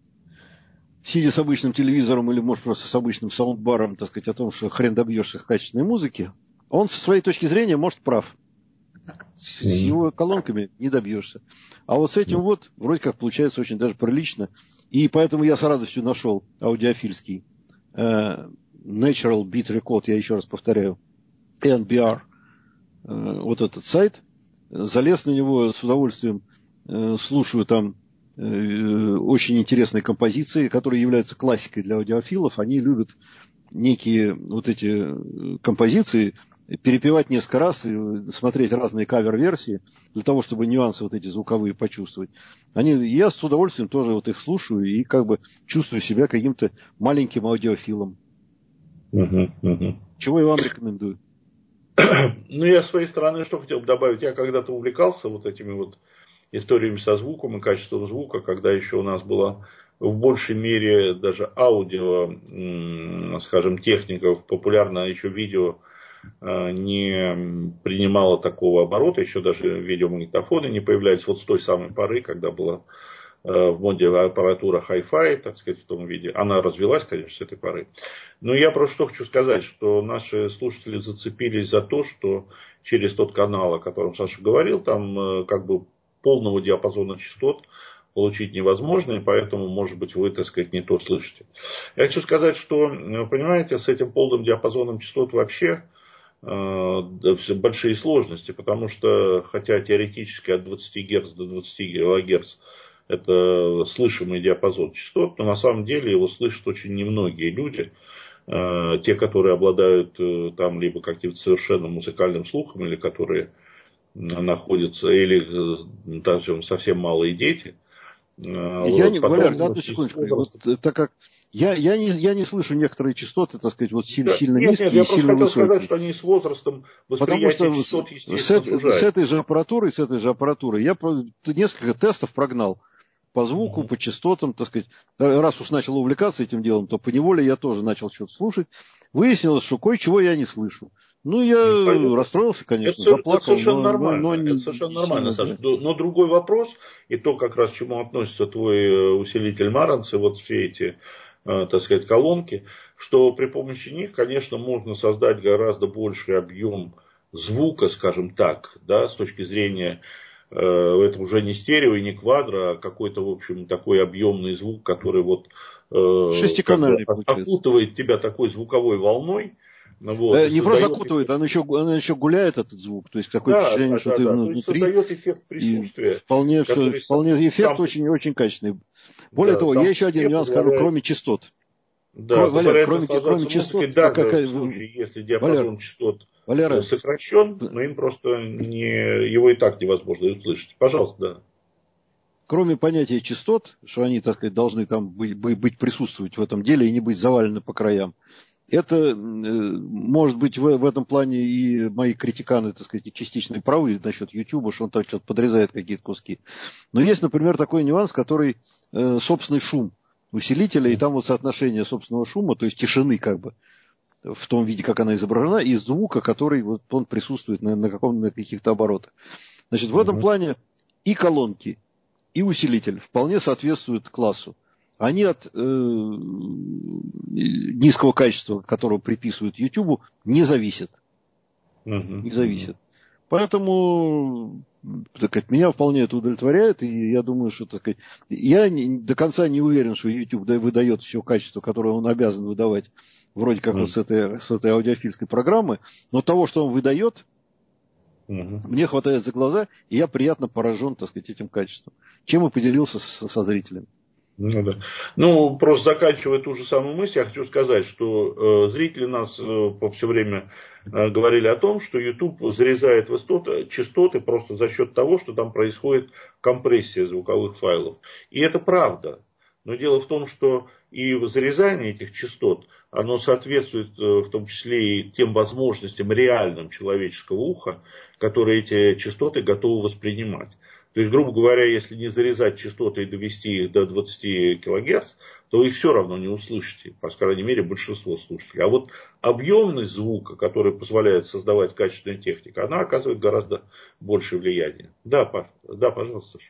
сидя с обычным телевизором или, может, просто с обычным саундбаром, так сказать, о том, что хрен добьешься качественной музыки, он со своей точки зрения, может, прав. С mm-hmm. его колонками не добьешься. А вот с этим mm-hmm. вот вроде как получается очень даже прилично. И поэтому я с радостью нашел аудиофильский э, Natural Beat Record, я еще раз повторяю, эн би ар, э, вот этот сайт. Залез на него с удовольствием, э, слушаю там очень интересные композиции, которые являются классикой для аудиофилов. Они любят некие вот эти композиции перепевать несколько раз и смотреть разные кавер-версии для того, чтобы нюансы вот эти звуковые почувствовать. Они, я с удовольствием тоже вот их слушаю и как бы чувствую себя каким-то маленьким аудиофилом. Угу, угу. Чего я вам рекомендую. Ну, я с своей стороны что хотел бы добавить. Я когда-то увлекался вот этими вот историями со звуком и качеством звука, когда еще у нас была в большей мере даже аудио, скажем, техников, популярно еще видео не принимало такого оборота, еще даже видеомагнитофоны не появлялись вот с той самой поры, когда была в моде аппаратура Hi-Fi, так сказать, в том виде. Она развилась, конечно, с этой поры. Но я просто что хочу сказать, что наши слушатели зацепились за то, что через тот канал, о котором Саша говорил, там как бы полного диапазона частот получить невозможно, и поэтому, может быть, вы, так сказать, не то слышите. Я хочу сказать, что, понимаете, с этим полным диапазоном частот вообще большие сложности, потому что, хотя теоретически от двадцати герц до двадцати килогерц это слышимый диапазон частот, но на самом деле его слышат очень немногие люди, те, которые обладают там либо каким-то совершенно музыкальным слухом, или которые находятся, или там совсем малые дети. Я вот, не, Валер, одну секундочку. Вот, так как я, я, не, я не слышу некоторые частоты, так сказать, вот сильно, да, сильно нет, низкие нет, я и сильно хотел высокие. Сказать, что они с возрастом восприятия Потому что частот, естественно, с, с этой же аппаратурой, с этой же аппаратурой я несколько тестов прогнал по звуку, угу. по частотам, так сказать. Раз уж начал увлекаться этим делом, то поневоле я тоже начал что-то слушать. Выяснилось, что кое-чего я не слышу. Ну, я ну, расстроился, конечно, это, заплакал. Это совершенно но, нормально, но, но не, это совершенно нормально, сильно, Саша. да. Но другой вопрос, и то, как раз к чему относится твой усилитель Марантz, вот все эти, так сказать, колонки, что при помощи них, конечно, можно создать гораздо больший объем звука, скажем так, да, с точки зрения, это уже не стерео и не квадро, а какой-то, в общем, такой объемный звук, который вот шестиканальный как бы окутывает тебя такой звуковой волной. Вот, э, не просто окутывает, эффект. он еще, он еще гуляет, этот звук. То есть такое да, впечатление, да, что да, ты да. внутри. То есть создает эффект присутствия. Вполне, все, вполне сам, эффект сам, очень, очень качественный. Более да, того, я еще один нюанс позволяет... скажу, кроме частот. Да, Кро... Валер, кроме, кроме частот, даже как... в случае, если диапазон Валер, частот Валера, сокращен, но им просто не, его и так невозможно услышать. Пожалуйста, да. Кроме понятия частот, что они, так сказать, должны там быть, быть присутствовать в этом деле и не быть завалены по краям, это, может быть, в, в этом плане и мои критиканы, так сказать, частично правы насчет YouTube, что он так что-то подрезает какие-то куски. Но есть, например, такой нюанс, который э, собственный шум усилителя, и там вот соотношение собственного шума, то есть тишины как бы, в том виде, как она изображена, и звука, который вот, он присутствует на, на, каком, на каких-то оборотах. Значит, в этом uh-huh. плане и колонки, и усилитель вполне соответствуют классу. Они от э, низкого качества, которого приписывают YouTube, не зависят. Uh-huh. Не зависят. Uh-huh. Поэтому, так сказать, меня вполне это удовлетворяет, и я думаю, что, так сказать, я не, до конца не уверен, что YouTube выдает все качество, которое он обязан выдавать, вроде как uh-huh. вот с этой, с этой аудиофильской программы, но того, что он выдает, uh-huh. мне хватает за глаза, и я приятно поражен, так сказать, этим качеством. Чем и поделился со, со зрителями. Ну, да. Ну, просто заканчивая ту же самую мысль, я хочу сказать, что э, зрители нас э, все время э, говорили о том, что YouTube зарезает частоты, частоты просто за счет того, что там происходит компрессия звуковых файлов. И это правда. Но дело в том, что и зарезание этих частот, оно соответствует э, в том числе и тем возможностям реальным человеческого уха, которые эти частоты готовы воспринимать. То есть, грубо говоря, если не зарезать частоты и довести их до двадцати килогерц, то вы их все равно не услышите, по крайней мере, большинство слушателей. А вот объемность звука, который позволяет создавать качественную технику, она оказывает гораздо большее влияние. Да, Паш, да, пожалуйста.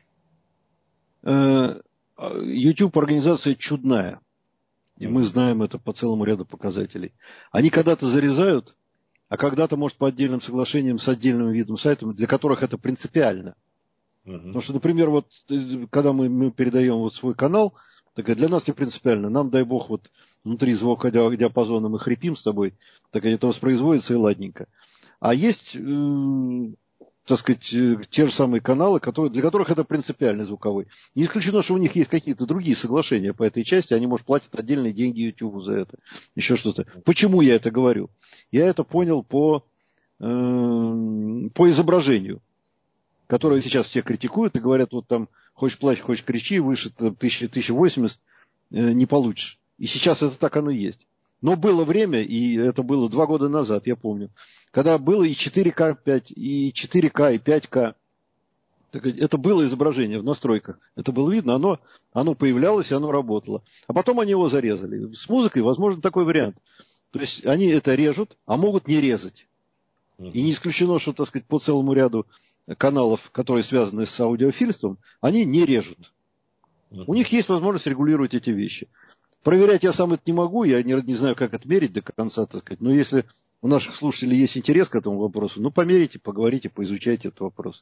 YouTube организация чудная. И мы знаем это по целому ряду показателей. Они когда-то зарезают, а когда-то, может, по отдельным соглашениям с отдельным видом сайтов, для которых это принципиально. Uh-huh. Потому что, например, вот когда мы, мы передаем вот свой канал, так для нас не принципиально. Нам, дай бог, вот внутри звукодиапазона мы хрипим с тобой, так это воспроизводится и ладненько. А есть, э, так сказать, те же самые каналы, которые, для которых это принципиальный звуковой. Не исключено, что у них есть какие-то другие соглашения по этой части, они, может, платят отдельные деньги YouTube за это, еще что-то. Почему я это говорю? Я это понял по, э, по изображению, которое сейчас все критикуют и говорят, вот там, хочешь плачь, хочешь кричи, выше тысяча восемьдесят э, не получишь. И сейчас это так оно и есть. Но было время, и это было два года назад, я помню, когда было и четыре ка пять, и четыре ка, и пять ка. Это было изображение в настройках. Это было видно, оно, оно появлялось, и оно работало. А потом они его зарезали. С музыкой возможен такой вариант. То есть они это режут, а могут не резать. И не исключено, что, так сказать, по целому ряду каналов, которые связаны с аудиофильством, они не режут. У них есть возможность регулировать эти вещи. Проверять я сам это не могу, я не, не знаю, как отмерить до конца, так сказать. Но если у наших слушателей есть интерес к этому вопросу, ну, померите, поговорите, поизучайте этот вопрос.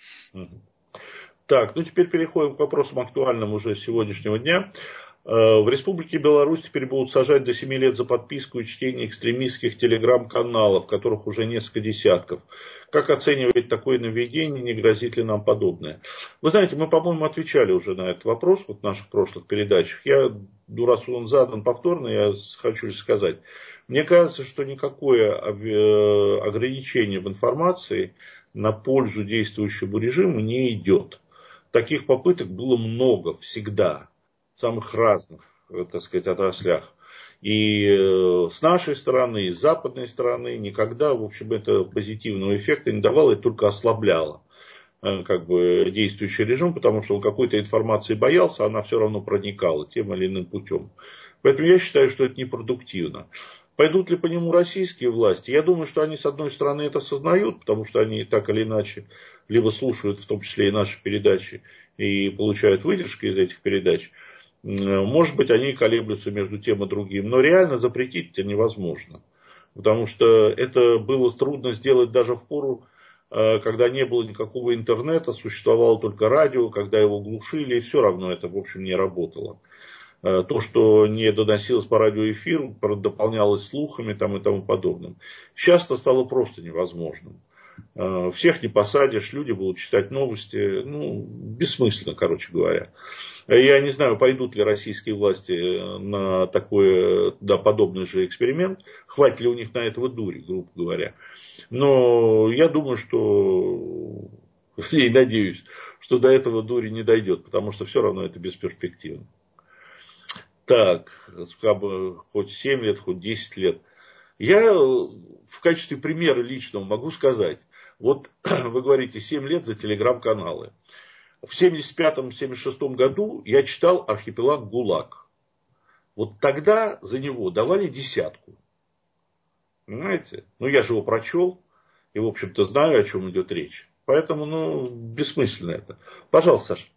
Так, ну теперь переходим к вопросам актуальным уже сегодняшнего дня. В Республике Беларусь теперь будут сажать до семи лет за подписку и чтение экстремистских телеграм-каналов, которых уже несколько десятков. Как оценивать такое нововведение, не грозит ли нам подобное? Вы знаете, мы, по-моему, отвечали уже на этот вопрос вот в наших прошлых передачах. Я, ну, раз он задан повторно, я хочу сказать. Мне кажется, что никакое ограничение в информации на пользу действующему режиму не идет. Таких попыток было много всегда. В самых разных, так сказать, отраслях. И с нашей стороны, и с западной стороны никогда, в общем, это позитивного эффекта не давало, и только ослабляло как бы действующий режим, потому что он какой-то информации боялся, она все равно проникала тем или иным путем. Поэтому я считаю, что это непродуктивно. Пойдут ли по нему российские власти? Я думаю, что они, с одной стороны, это осознают, потому что они так или иначе либо слушают, в том числе и наши передачи, и получают выдержки из этих передач. Может быть, они колеблются между тем и другим. Но реально запретить это невозможно. Потому что это было трудно сделать даже в пору, когда не было никакого интернета, существовало только радио, когда его глушили, и все равно это, в общем, не работало. То, что не доносилось по радиоэфиру, дополнялось слухами там, и тому подобным. Сейчас это стало просто невозможным. Всех не посадишь, люди будут читать новости. Ну, бессмысленно, короче говоря. Я не знаю, пойдут ли российские власти на такой, да, подобный же эксперимент. Хватит ли у них на этого дури, грубо говоря. Но я думаю, что, и надеюсь, что до этого дури не дойдет. Потому что все равно это бесперспективно. Так, как бы, хоть семь лет, хоть десять лет. Я в качестве примера личного могу сказать. Вот вы говорите, семь лет за телеграм-каналы. В семьдесят пятом — семьдесят шестом году я читал «Архипелаг ГУЛАГ». Вот тогда за него давали десятку. Понимаете? Ну, я же его прочел. И, в общем-то, знаю, о чем идет речь. Поэтому, ну, бессмысленно это. Пожалуйста, Саша.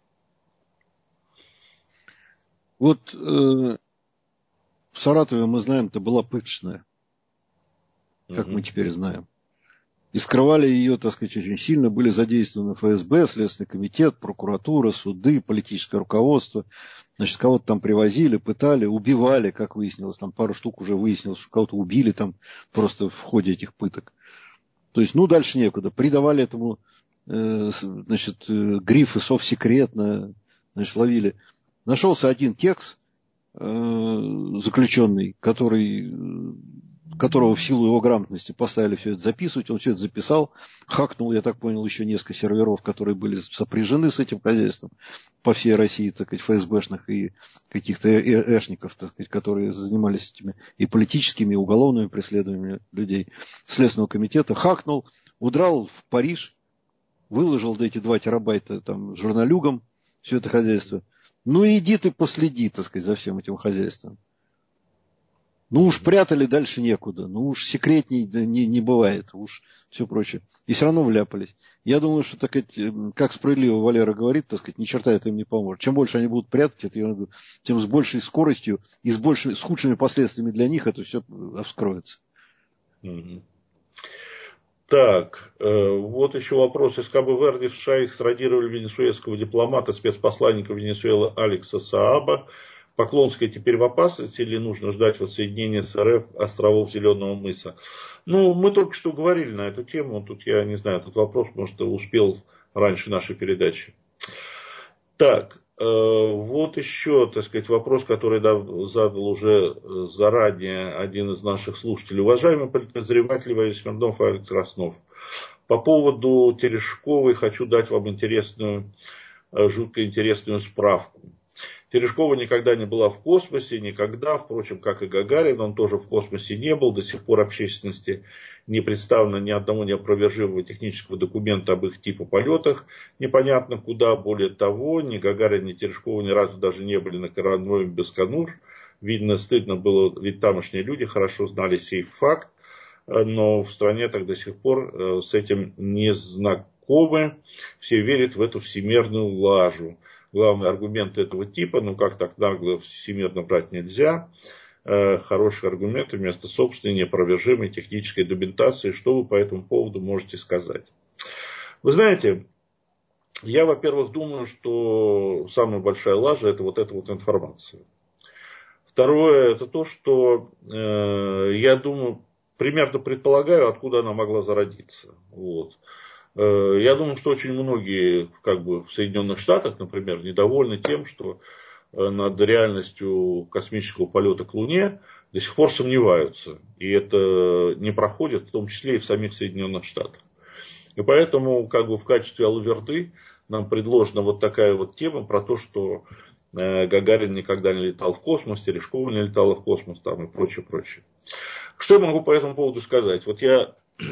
Вот э, в Саратове, мы знаем, это была пыточная. Как угу. мы теперь знаем. И скрывали ее, так сказать, очень сильно. Были задействованы эф эс бэ, Следственный комитет, прокуратура, суды, политическое руководство. Значит, кого-то там привозили, пытали, убивали, как выяснилось. Там пару штук уже выяснилось, что кого-то убили там просто в ходе этих пыток. То есть, ну, дальше некуда. Придавали этому, э, значит, э, грифы совсекретно, значит, ловили. Нашелся один кекс, э, заключенный, который... которого в силу его грамотности поставили все это записывать, он все это записал, хакнул, я так понял, еще несколько серверов, которые были сопряжены с этим хозяйством по всей России, так сказать, эф эс бэшных и каких-то эшников, так сказать, которые занимались этими и политическими, и уголовными преследованиями людей Следственного комитета, хакнул, удрал в Париж, выложил до эти два терабайта там журналюгам все это хозяйство. Ну иди ты последи, так сказать, за всем этим хозяйством. Ну уж прятали, дальше некуда. Ну уж секретней не, не бывает. Уж все прочее. И все равно вляпались. Я думаю, что, так сказать, как справедливо Валера говорит, так сказать, ни черта это им не поможет. Чем больше они будут прятать это, тем с большей скоростью и с, большими, с худшими последствиями для них это все вскроется. Угу. Так, э, вот еще вопрос. Из Кабо-Верде в США экстрадировали венесуэльского дипломата, спецпосланника Венесуэлы Алекса Сааба Поклонская теперь в опасности или нужно ждать воссоединения с РФ островов Зеленого мыса? Ну, мы только что говорили на эту тему. Тут я не знаю, этот вопрос, может, успел раньше нашей передачи. Так, э, вот еще, так сказать, вопрос, который задал уже заранее один из наших слушателей. Уважаемый предприниматель Валерий Смирнов и Алекс Краснов, по поводу Терешковой хочу дать вам интересную, жутко интересную справку. Терешкова никогда не была в космосе, никогда, впрочем, как и Гагарин, он тоже в космосе не был, до сих пор общественности не представлено ни одного неопровержимого технического документа об их типе полетах, непонятно куда, более того, ни Гагарин, ни Терешкова ни разу даже не были на корабле Байконур, видно, стыдно было, ведь тамошние люди хорошо знали сей факт, но в стране так до сих пор с этим не знакомы, все верят в эту всемирную лажу. Главный аргумент этого типа, ну как так нагло всемирно брать нельзя, э, хорошие аргументы вместо собственной неопровержимой технической документации. Что вы по этому поводу можете сказать? Вы знаете, я, во-первых, думаю, что самая большая лажа это вот эта вот информация. Второе, это то, что э, я думаю, примерно предполагаю, откуда она могла зародиться. Вот. Я думаю, что очень многие как бы, в Соединенных Штатах, например, недовольны тем, что над реальностью космического полета к Луне до сих пор сомневаются. И это не проходит, в том числе и в самих Соединенных Штатах. И поэтому как бы, в качестве алаверды нам предложена вот такая вот тема про то, что Гагарин никогда не летал в космос, Терешкова не летала в космос там, и прочее, прочее. Что я могу по этому поводу сказать? Вот я...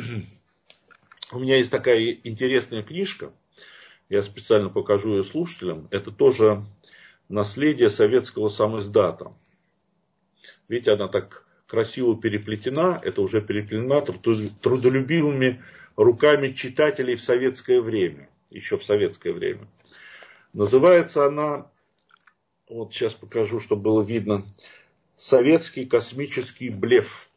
У меня есть такая интересная книжка, я специально покажу ее слушателям. Это тоже наследие советского самиздата. Видите, она так красиво переплетена, это уже переплетена трудолюбивыми руками читателей в советское время, еще в советское время. Называется она, вот сейчас покажу, чтобы было видно, «Советский космический блеф».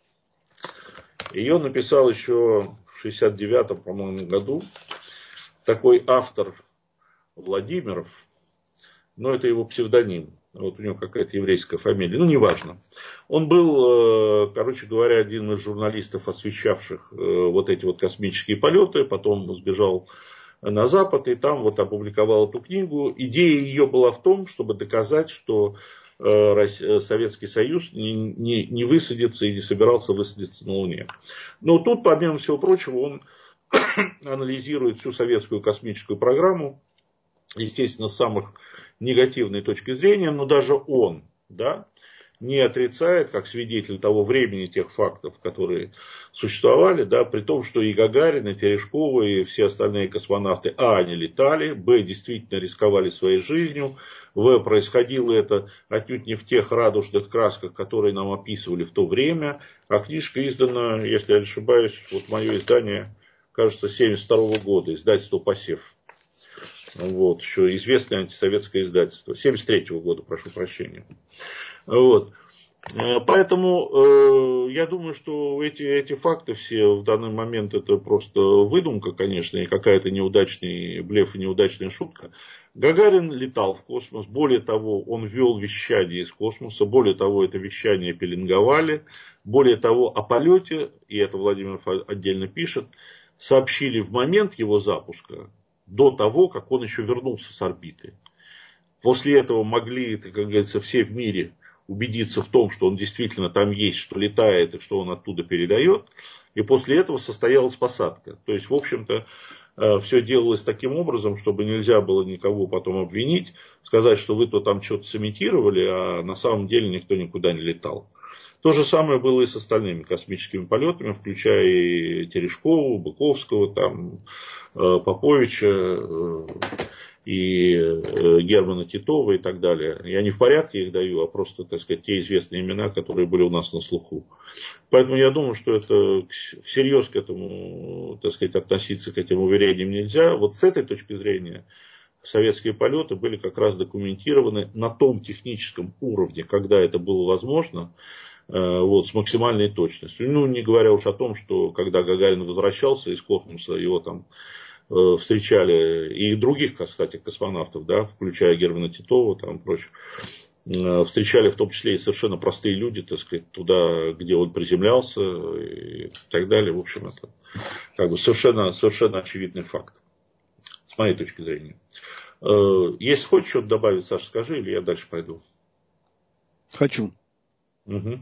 Ее написал еще в шестьдесят девятом, по-моему, году такой автор Владимиров, но это его псевдоним, вот у него какая-то еврейская фамилия, ну неважно. Он был, короче говоря, один из журналистов, освещавших вот эти вот космические полеты, потом сбежал на Запад и там вот опубликовал эту книгу. Идея ее была в том, чтобы доказать, что Советский Союз не, не, не высадится и не собирался высадиться на Луне. Но тут, помимо всего прочего, он анализирует всю советскую космическую программу, естественно, с самых негативной точки зрения, но даже он, да, не отрицает, как свидетель того времени, тех фактов, которые существовали, да, при том, что и Гагарин, и Терешкова, и все остальные космонавты, а, они летали, б, действительно рисковали своей жизнью, в, происходило это отнюдь не в тех радужных красках, которые нам описывали в то время, а книжка издана, если я не ошибаюсь, вот мое издание, кажется, семьдесят второго года, издательство «Посев». Вот, еще известное антисоветское издательство. семьдесят третьего года, прошу прощения. Вот. Поэтому э, я думаю, что эти, эти факты все в данный момент это просто выдумка, конечно, и какая-то неудачный блеф и неудачная шутка. Гагарин летал в космос, более того, он вел вещание из космоса, более того, это вещание пеленговали, более того, о полете, и это Владимир отдельно пишет, сообщили в момент его запуска, до того, как он еще вернулся с орбиты. После этого могли, как говорится, все в мире убедиться в том, что он действительно там есть, что летает и что он оттуда передает. И после этого состоялась посадка. То есть, в общем-то, все делалось таким образом, чтобы нельзя было никого потом обвинить, сказать, что вы-то там что-то сымитировали, а на самом деле никто никуда не летал. То же самое было и с остальными космическими полетами, включая и Терешкову, Быковского, там, Поповича и Германа Титова и так далее. Я не в порядке их даю, а просто, так сказать, те известные имена, которые были у нас на слуху. Поэтому я думаю, что это всерьез к этому, так сказать, относиться к этим уверениям нельзя. Вот с этой точки зрения советские полеты были как раз документированы на том техническом уровне, когда это было возможно, вот, с максимальной точностью. Ну, не говоря уж о том, что когда Гагарин возвращался из космоса, его там э, встречали и других, кстати, космонавтов, да, включая Германа Титова, там, прочее. встречали в том числе и совершенно простые люди, так сказать, туда, где он приземлялся и так далее. В общем, это как бы совершенно, совершенно очевидный факт, с моей точки зрения. Если хочешь что-то добавить, Саша, скажи, или я дальше пойду. Хочу. Угу.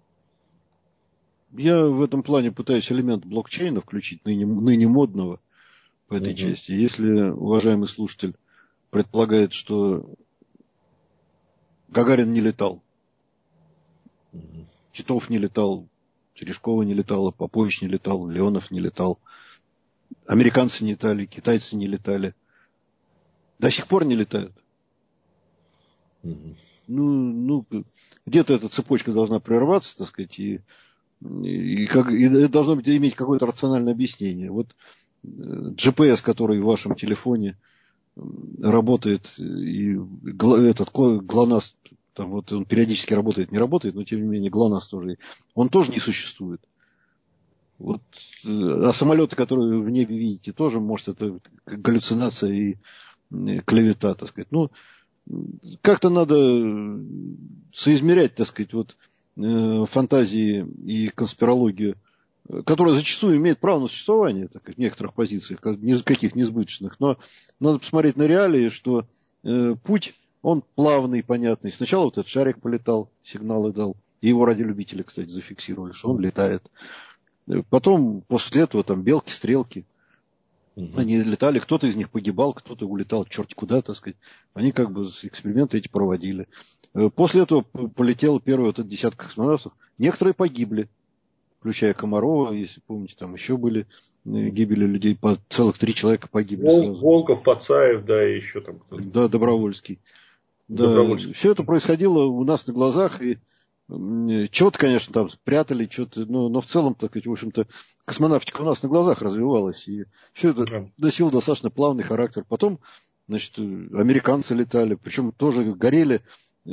Я в этом плане пытаюсь элемент блокчейна включить, ныне, ныне модного по этой угу. части. Если уважаемый слушатель предполагает, что Гагарин не летал, угу. Титов не летал, Терешкова не летала, Попович не летал, Леонов не летал, американцы не летали, китайцы не летали, до сих пор не летают. Угу. Ну, ну, где-то эта цепочка должна прерваться, так сказать, и, и, как, и это должно быть, иметь какое-то рациональное объяснение. Вот джи пи эс, который в вашем телефоне работает, и этот ГЛОНАСС, там вот он периодически работает, не работает, но тем не менее ГЛОНАСС тоже, он тоже не существует. Вот, а самолеты, которые вы в небе видите, тоже, может, это галлюцинация и клевета, так сказать. Ну, как-то надо соизмерять, так сказать, вот, фантазии и конспирологию, которая зачастую имеет право на существование, так, в некоторых позициях, каких несбыточных, но надо посмотреть на реалии, что э, путь, он плавный, понятный. Сначала вот этот шарик полетал, сигналы дал, и его радиолюбители, кстати, зафиксировали, что он летает. Потом, после этого, там, белки, стрелки, угу. Они летали, кто-то из них погибал, кто-то улетал черти куда, так сказать. Они как бы эксперименты эти проводили. После этого полетел первый вот этот десяток космонавтов. Некоторые погибли, включая Комарова, если помните, там еще были гибели людей, по целых три человека погибли Вол, сразу. Волков, Пацаев, да, и еще там кто-то. Да, Добровольский. Да, Добровольский. Все это происходило у нас на глазах, и что-то, конечно, там спрятали, что-то, но, но в целом, так сказать, в общем-то, космонавтика у нас на глазах развивалась, и все это да. носило достаточно плавный характер. Потом, значит, американцы летали, причем тоже горели,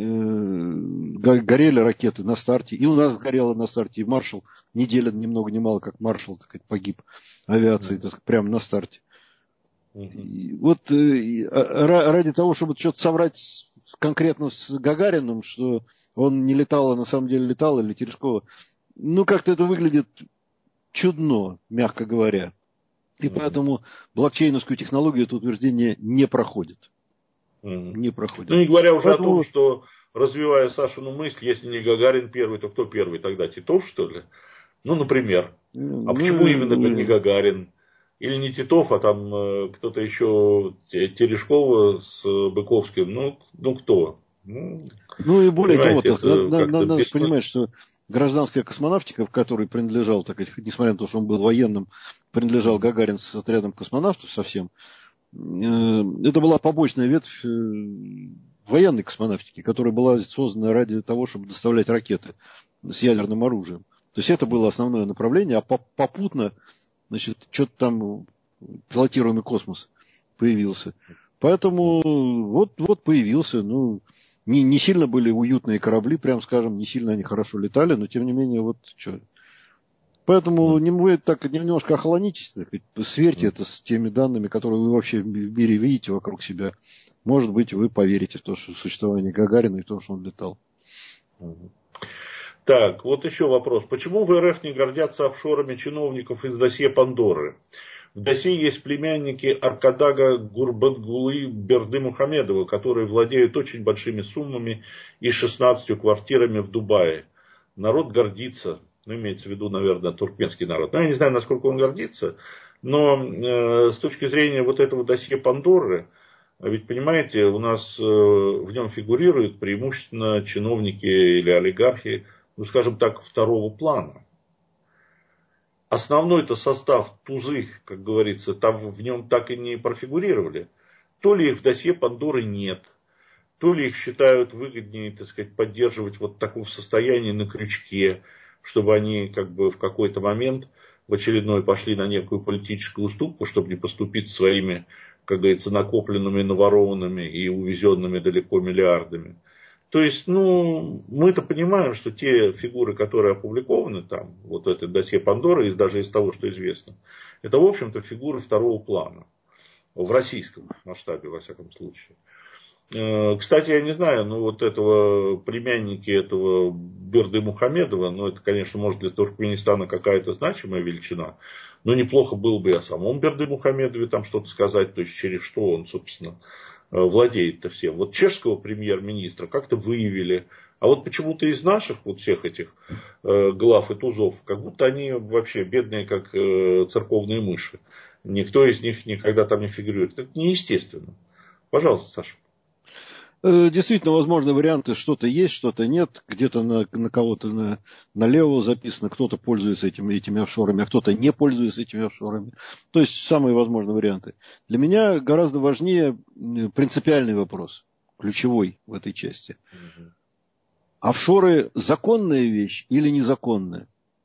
горели ракеты на старте, и у нас горело на старте, и Маршалл неделя ни много ни мало, как Маршалл, так сказать, погиб авиации, так сказать, прямо на старте. И вот и, ради того, чтобы что-то соврать конкретно с Гагариным, что он не летал, а на самом деле летал, или Терешкова, ну, как-то это выглядит чудно, мягко говоря. И mm-hmm. поэтому блокчейновскую технологию это утверждение не проходит. Mm-hmm. Не проходит. Ну, не говоря уже поэтому... о том, что, развивая Сашину мысль, если не Гагарин первый, то кто первый тогда? Титов, что ли? Ну, например. Mm-hmm. А почему mm-hmm. именно не Гагарин? Или не Титов, а там э, кто-то еще, Терешкова с Быковским. Ну, ну кто? Ну, ну и более того, так, надо, надо, надо понимать, что гражданская космонавтика, в которой принадлежал, так сказать, несмотря на то, что он был военным, принадлежал Гагарин с отрядом космонавтов совсем, э, это была побочная ветвь э, военной космонавтики, которая была создана ради того, чтобы доставлять ракеты с ядерным оружием. То есть это было основное направление, а попутно, значит, что-то там пилотируемый космос появился. Поэтому вот, вот появился, ну, не, не сильно были уютные корабли, прям скажем, не сильно они хорошо летали, но тем не менее, вот что. Поэтому не, вы так немножко охолонитесь, так сказать, сверьте это с теми данными, которые вы вообще в мире видите вокруг себя. Может быть, вы поверите в то, что существование Гагарина и в то, что он летал. Так, вот еще вопрос. Почему в эр эф не гордятся офшорами чиновников из досье Пандоры? В досье есть племянники Аркадага Гурбангулы Бердымухамедова, которые владеют очень большими суммами и шестнадцатью квартирами в Дубае. Народ гордится. Ну, имеется в виду, наверное, туркменский народ. Ну, я не знаю, насколько он гордится. Но э, с точки зрения вот этого досье Пандоры, ведь, понимаете, у нас э, в нем фигурируют преимущественно чиновники или олигархи, ну, скажем так, второго плана. Основной-то состав тузы, как говорится, там в нем так и не профигурировали. То ли их в досье Пандоры нет, то ли их считают выгоднее, так сказать, поддерживать вот в таком состоянии на крючке, чтобы они как бы в какой-то момент в очередной пошли на некую политическую уступку, чтобы не поступить своими, как говорится, накопленными, наворованными и увезенными далеко миллиардами. То есть, ну, мы-то понимаем, что те фигуры, которые опубликованы там, вот это досье Пандоры, из, даже из того, что известно, это, в общем-то, фигуры второго плана. В российском масштабе, во всяком случае. Кстати, я не знаю, ну вот этого племянники этого Бердымухамедова, ну это, конечно, может для Туркменистана какая-то значимая величина, но неплохо было бы и о самом Бердымухамедове там что-то сказать, то есть через что он, собственно, владеет-то всем. Вот чешского премьер-министра как-то выявили, а вот почему-то из наших вот всех этих э, глав и тузов, как будто они вообще бедные, как э, церковные мыши. Никто из них никогда там не фигурирует. Это неестественно. Пожалуйста, Саша. Действительно, возможны варианты, что-то есть, что-то нет, где-то на, на кого-то на, налево записано, кто-то пользуется этими, этими офшорами, а кто-то не пользуется этими офшорами. То есть самые возможные варианты. Для меня гораздо важнее принципиальный вопрос, ключевой в этой части. Угу. Офшоры законная вещь или незаконная?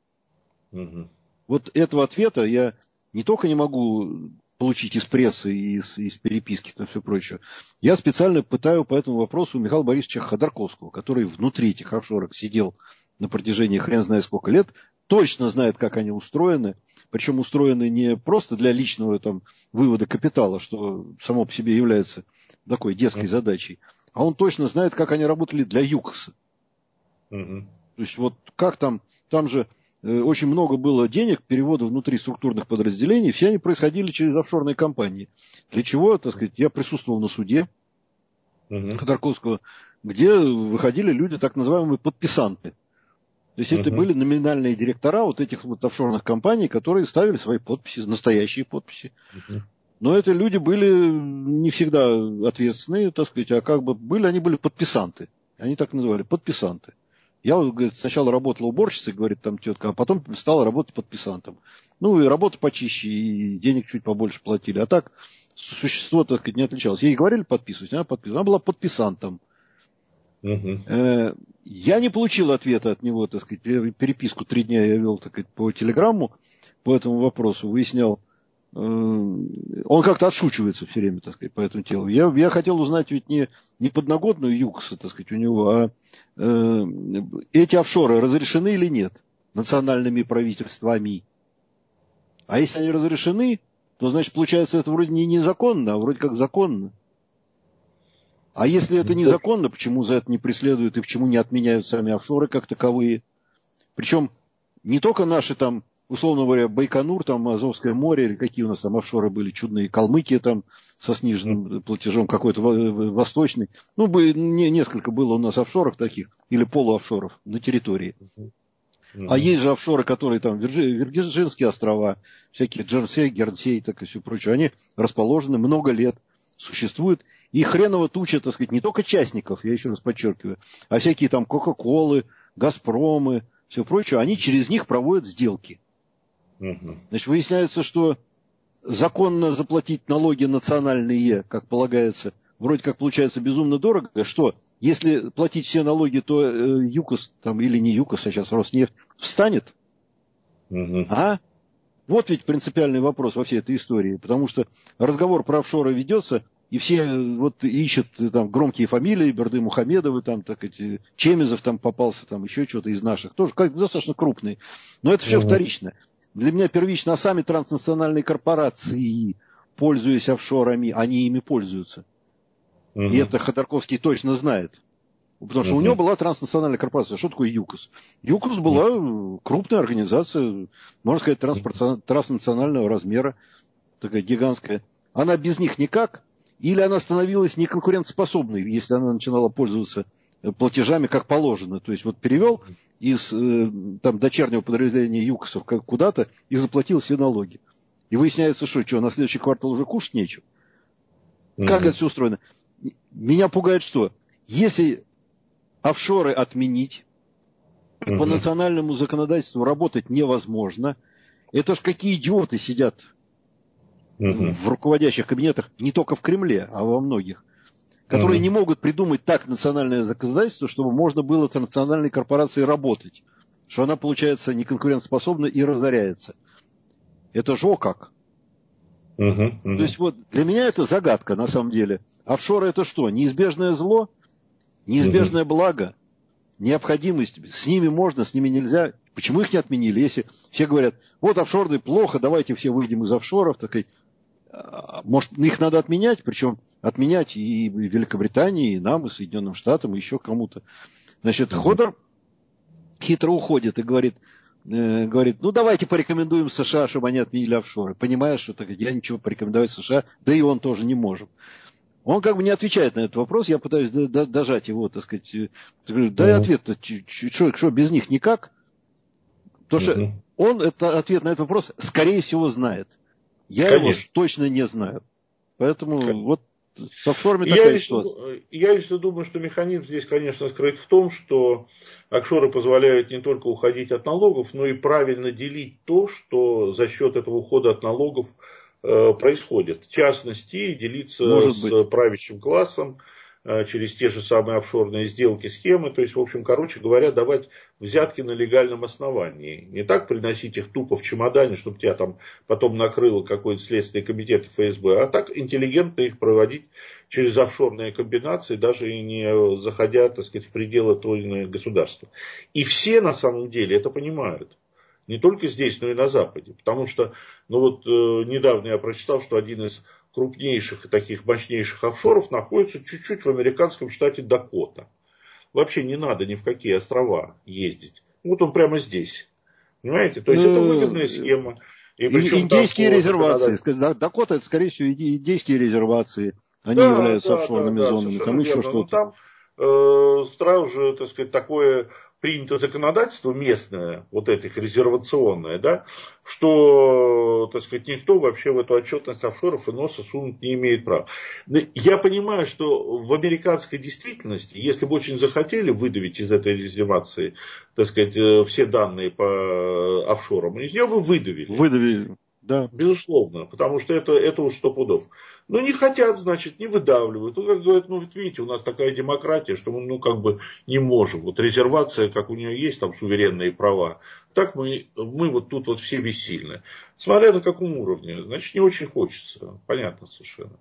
Угу. Вот этого ответа я не только не могу получить из прессы и из, из переписки и все прочее. Я специально пытаю по этому вопросу Михаила Борисовича Ходорковского, который внутри этих офшоров сидел на протяжении хрен знает сколько лет, точно знает, как они устроены, причем устроены не просто для личного там, вывода капитала, что само по себе является такой детской задачей, а он точно знает, как они работали для ЮКОСа. Mm-hmm. То есть вот как там, там же очень много было денег, переводов внутри структурных подразделений, все они происходили через офшорные компании. Для чего, так сказать, я присутствовал на суде uh-huh. Ходорковского, где выходили люди, так называемые подписанты. То есть uh-huh. это были номинальные директора вот этих вот офшорных компаний, которые ставили свои подписи, настоящие подписи. Uh-huh. Но это люди были не всегда ответственные, так сказать, а как бы были, они были подписанты. Они так называли, подписанты. Я, говорит, сначала работала уборщицей, говорит там тетка, а потом стала работать подписантом. Ну, и работа почище, и денег чуть побольше платили. А так, существо, так сказать, не отличалось. Ей говорили подписывать, она подписывала. Она была подписантом. Uh-huh. Э, я не получил ответа от него, так сказать. Переписку три дня я вел, так сказать, по телеграмму по этому вопросу, выяснял. Э, он как-то отшучивается все время, так сказать, по этому телу. Я, я хотел узнать ведь не, не подноготную ЮКОСа, так сказать, у него, а э, эти офшоры разрешены или нет национальными правительствами. А если они разрешены, то, значит, получается, это вроде не незаконно, а вроде как законно. А если это незаконно, почему за это не преследуют и почему не отменяют сами офшоры как таковые? Причем не только наши там, условно говоря, Байконур, там Азовское море, или какие у нас там офшоры были чудные, Калмыкия там со сниженным платежом какой-то восточный. Ну, не, несколько было у нас офшоров таких, или полуофшоров на территории. Mm-hmm. А есть же офшоры, которые там, Вирджинские острова, всякие Джерсей, Гернсей, так и все прочее, они расположены много лет, существуют. И хреново туча, так сказать, не только частников, я еще раз подчеркиваю, а всякие там Кока-Колы, Газпромы, все прочее, они через них проводят сделки. Mm-hmm. Значит, выясняется, что законно заплатить налоги национальные, как полагается, вроде как получается безумно дорого, что если платить все налоги, то э, ЮКОС, там, или не ЮКОС, а сейчас Роснефть, встанет? Mm-hmm. А? Вот ведь принципиальный вопрос во всей этой истории, потому что разговор про офшоры ведется, и все вот ищут там громкие фамилии, Бердымухамедовы, там, так эти, Чемезов там попался, там еще что-то из наших, тоже как, достаточно крупные. Но это все mm-hmm. вторично. Для меня первично, а сами транснациональные корпорации, пользуясь офшорами, они ими пользуются. Uh-huh. И это Ходорковский точно знает. Потому что uh-huh. у него была транснациональная корпорация. Что такое ЮКОС? ЮКОС была uh-huh. крупная организация, можно сказать, транспорт, транснационального размера, такая гигантская. Она без них никак, или она становилась неконкурентоспособной, если она начинала пользоваться платежами как положено. То есть вот перевел из э, там, дочернего подразделения ЮКОСов куда-то и заплатил все налоги. И выясняется, что, что на следующий квартал уже кушать нечего. Mm-hmm. Как это все устроено? Меня пугает что? Если офшоры отменить, mm-hmm. по национальному законодательству работать невозможно, это ж какие идиоты сидят mm-hmm. в руководящих кабинетах, не только в Кремле, а во многих, которые mm-hmm. не могут придумать так национальное законодательство, чтобы можно было с национальной корпорацией работать. Что она, получается, неконкурентоспособна и разоряется. Это же о как. Uh-huh, uh-huh. То есть вот для меня это загадка на самом деле. Офшоры это что? Неизбежное зло? Неизбежное uh-huh. благо? Необходимость? С ними можно, с ними нельзя. Почему их не отменили? Если все говорят, вот офшорные плохо, давайте все выйдем из офшоров. Так сказать. может, их надо отменять, причем отменять и Великобритании, и нам, и Соединенным Штатам, и еще кому-то. Значит, uh-huh. Ходор хитро уходит и говорит, э, говорит, ну давайте порекомендуем США, чтобы они отменили офшоры. Понимаешь, что так, я ничего порекомендовать США, да и он тоже не может. Он как бы не отвечает на этот вопрос, я пытаюсь дожать его, так сказать. Дай uh-huh. ответ, что без них никак. Потому uh-huh. что он это, ответ на этот вопрос, скорее всего, знает. Я Конечно. его точно не знаю. Поэтому Конечно. вот с офшорами такая я ситуация. Лично, я лично думаю, что механизм здесь, конечно, скрыт в том, что офшоры позволяют не только уходить от налогов, но и правильно делить то, что за счет этого ухода от налогов э, происходит. В частности, делиться Может с быть. правящим классом э, через те же самые офшорные сделки, схемы. То есть, в общем, короче говоря, давать взятки на легальном основании. Не так приносить их тупо в чемодане, чтобы тебя там потом накрыло какой-то следственный комитет эф эс бэ, а так интеллигентно их проводить через офшорные комбинации, даже и не заходя, так сказать, в пределы той или иного государства. И все на самом деле это понимают. Не только здесь, но и на Западе. Потому что, ну вот, э, недавно я прочитал, что один из крупнейших и таких мощнейших офшоров находится чуть-чуть в американском штате Дакота. Вообще не надо ни в какие острова ездить. Вот он прямо здесь. Понимаете? То есть это выгодная схема. И индейские резервации. Дакота это, скорее всего, индейские резервации. Они да, являются да, офшорными да, да, зонами. Там еще что-то. Ну, там э, сразу же, так сказать, такое принято законодательство местное, вот этих резервационное, да, что, так сказать, никто вообще в эту отчетность офшоров и носа сунуть не имеет права. Я понимаю, что в американской действительности, если бы очень захотели выдавить из этой резервации, так сказать, все данные по офшорам, из нее бы выдавили. Выдавили. Да. Безусловно, потому что это, это уж сто пудов. Но не хотят, значит, не выдавливают. Ну, как говорят, ну, вот видите, у нас такая демократия, что мы, ну, как бы не можем. Вот резервация, как у нее есть, там, суверенные права, так мы, мы вот тут вот все бессильны. Смотря на каком уровне, значит, не очень хочется. Понятно совершенно.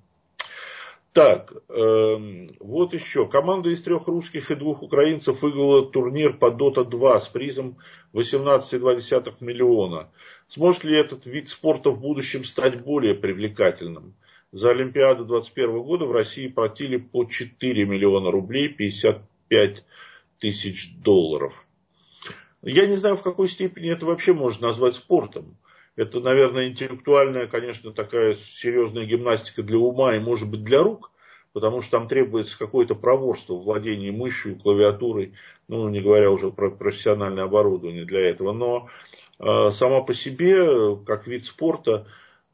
Так, э, вот еще. Команда из трех русских и двух украинцев выиграла турнир по Дота два с призом восемнадцать целых два десятых миллиона. Сможет ли этот вид спорта в будущем стать более привлекательным? За Олимпиаду двадцать первого года в России платили по четыре миллиона рублей, пятьдесят пять тысяч долларов. Я не знаю, в какой степени это вообще можно назвать спортом. Это, наверное, интеллектуальная, конечно, такая серьезная гимнастика для ума и, может быть, для рук, потому что там требуется какое-то проворство в владении мышью, клавиатурой, ну, не говоря уже про профессиональное оборудование для этого. Но э, сама по себе, как вид спорта,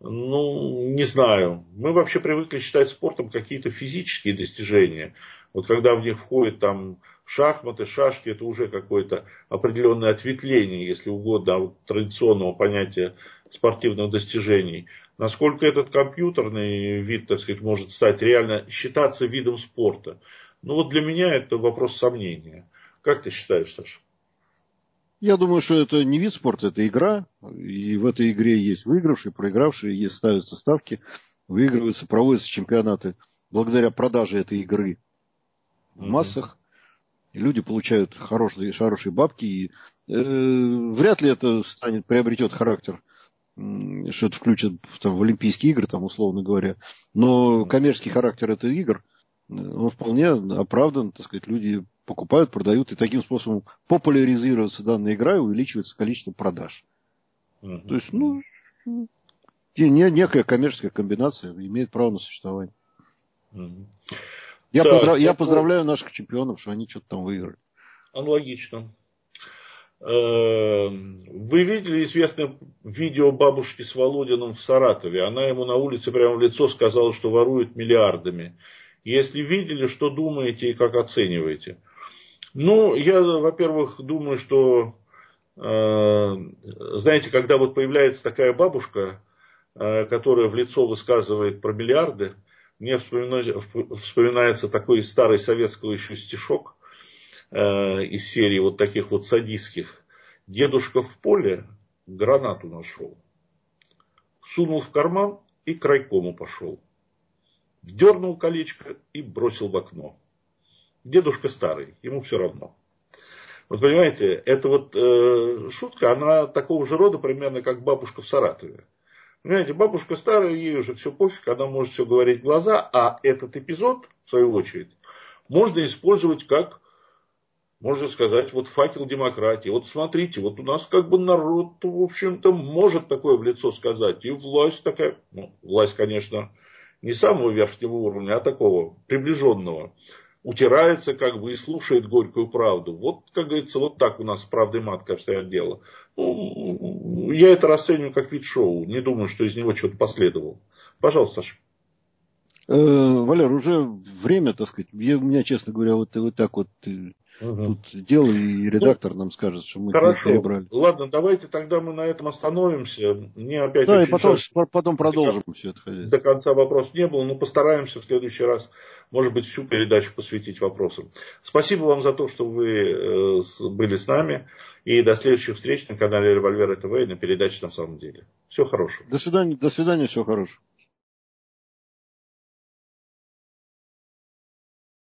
ну, не знаю. Мы вообще привыкли считать спортом какие-то физические достижения. Вот когда в них входит там шахматы, шашки, это уже какое-то определенное ответвление, если угодно, от традиционного понятия спортивных достижений. Насколько этот компьютерный вид, так сказать, может стать реально считаться видом спорта? Ну вот для меня это вопрос сомнения. Как ты считаешь, Саша? Я думаю, что это не вид спорта, это игра. И в этой игре есть выигравшие, проигравшие, есть ставятся ставки, выигрываются, проводятся чемпионаты благодаря продаже этой игры в массах. Люди получают хорошие, хорошие бабки. И, э, вряд ли это станет, приобретет характер, э, что это включат там, в Олимпийские игры, там, условно говоря. Но коммерческий характер этих игр, он вполне оправдан. Так сказать, люди покупают, продают. И таким способом популяризируется данная игра и увеличивается количество продаж. Uh-huh. То есть, ну, некая коммерческая комбинация имеет право на существование. Uh-huh. Я, да, поздрав... я поздравляю наших чемпионов, что они что-то там выиграли. Аналогично. Вы видели известное видео бабушки с Володиным в Саратове? Она ему на улице прямо в лицо сказала, что ворует миллиардами. Если видели, что думаете и как оцениваете? Ну, я, во-первых, думаю, что, знаете, когда вот появляется такая бабушка, которая в лицо высказывает про миллиарды, мне вспоминается такой старый советский еще стишок э, из серии вот таких вот садистских. Дедушка в поле гранату нашел, сунул в карман и к райкому пошел. Дернул колечко и бросил в окно. Дедушка старый, ему все равно. Вот понимаете, эта вот э, шутка, она такого же рода примерно, как бабушка в Саратове. Понимаете, бабушка старая, ей уже все пофиг, она может все говорить в глаза, а этот эпизод, в свою очередь, можно использовать как, можно сказать, вот факел демократии. Вот смотрите, вот у нас как бы народ, в общем-то, может такое в лицо сказать. И власть такая, ну, власть, конечно, не самого верхнего уровня, а такого приближенного, утирается как бы и слушает горькую правду. Вот, как говорится, вот так у нас с правдой маткой обстоят дела. Ну, я это расцениваю как вид шоу. Не думаю, что из него что-то последовало. Пожалуйста, Саша. Э, Валер, уже время, так сказать. Я, у меня, честно говоря, вот, вот так вот э, Угу. тут дело, и Ну, редактор нам скажет, что мы хорошо. перебрали. Ладно, давайте тогда мы на этом остановимся. Мне опять Да, и очень потом, жаль, потом продолжим все это до хозяйство. конца вопрос не было, но постараемся в следующий раз, может быть, всю передачу посвятить вопросам. Спасибо вам за то, что вы были с нами. И до следующих встреч на канале Револьвера ТВ и на передаче «На самом деле». Всего хорошего. До свидания, до свидания, всего хорошего.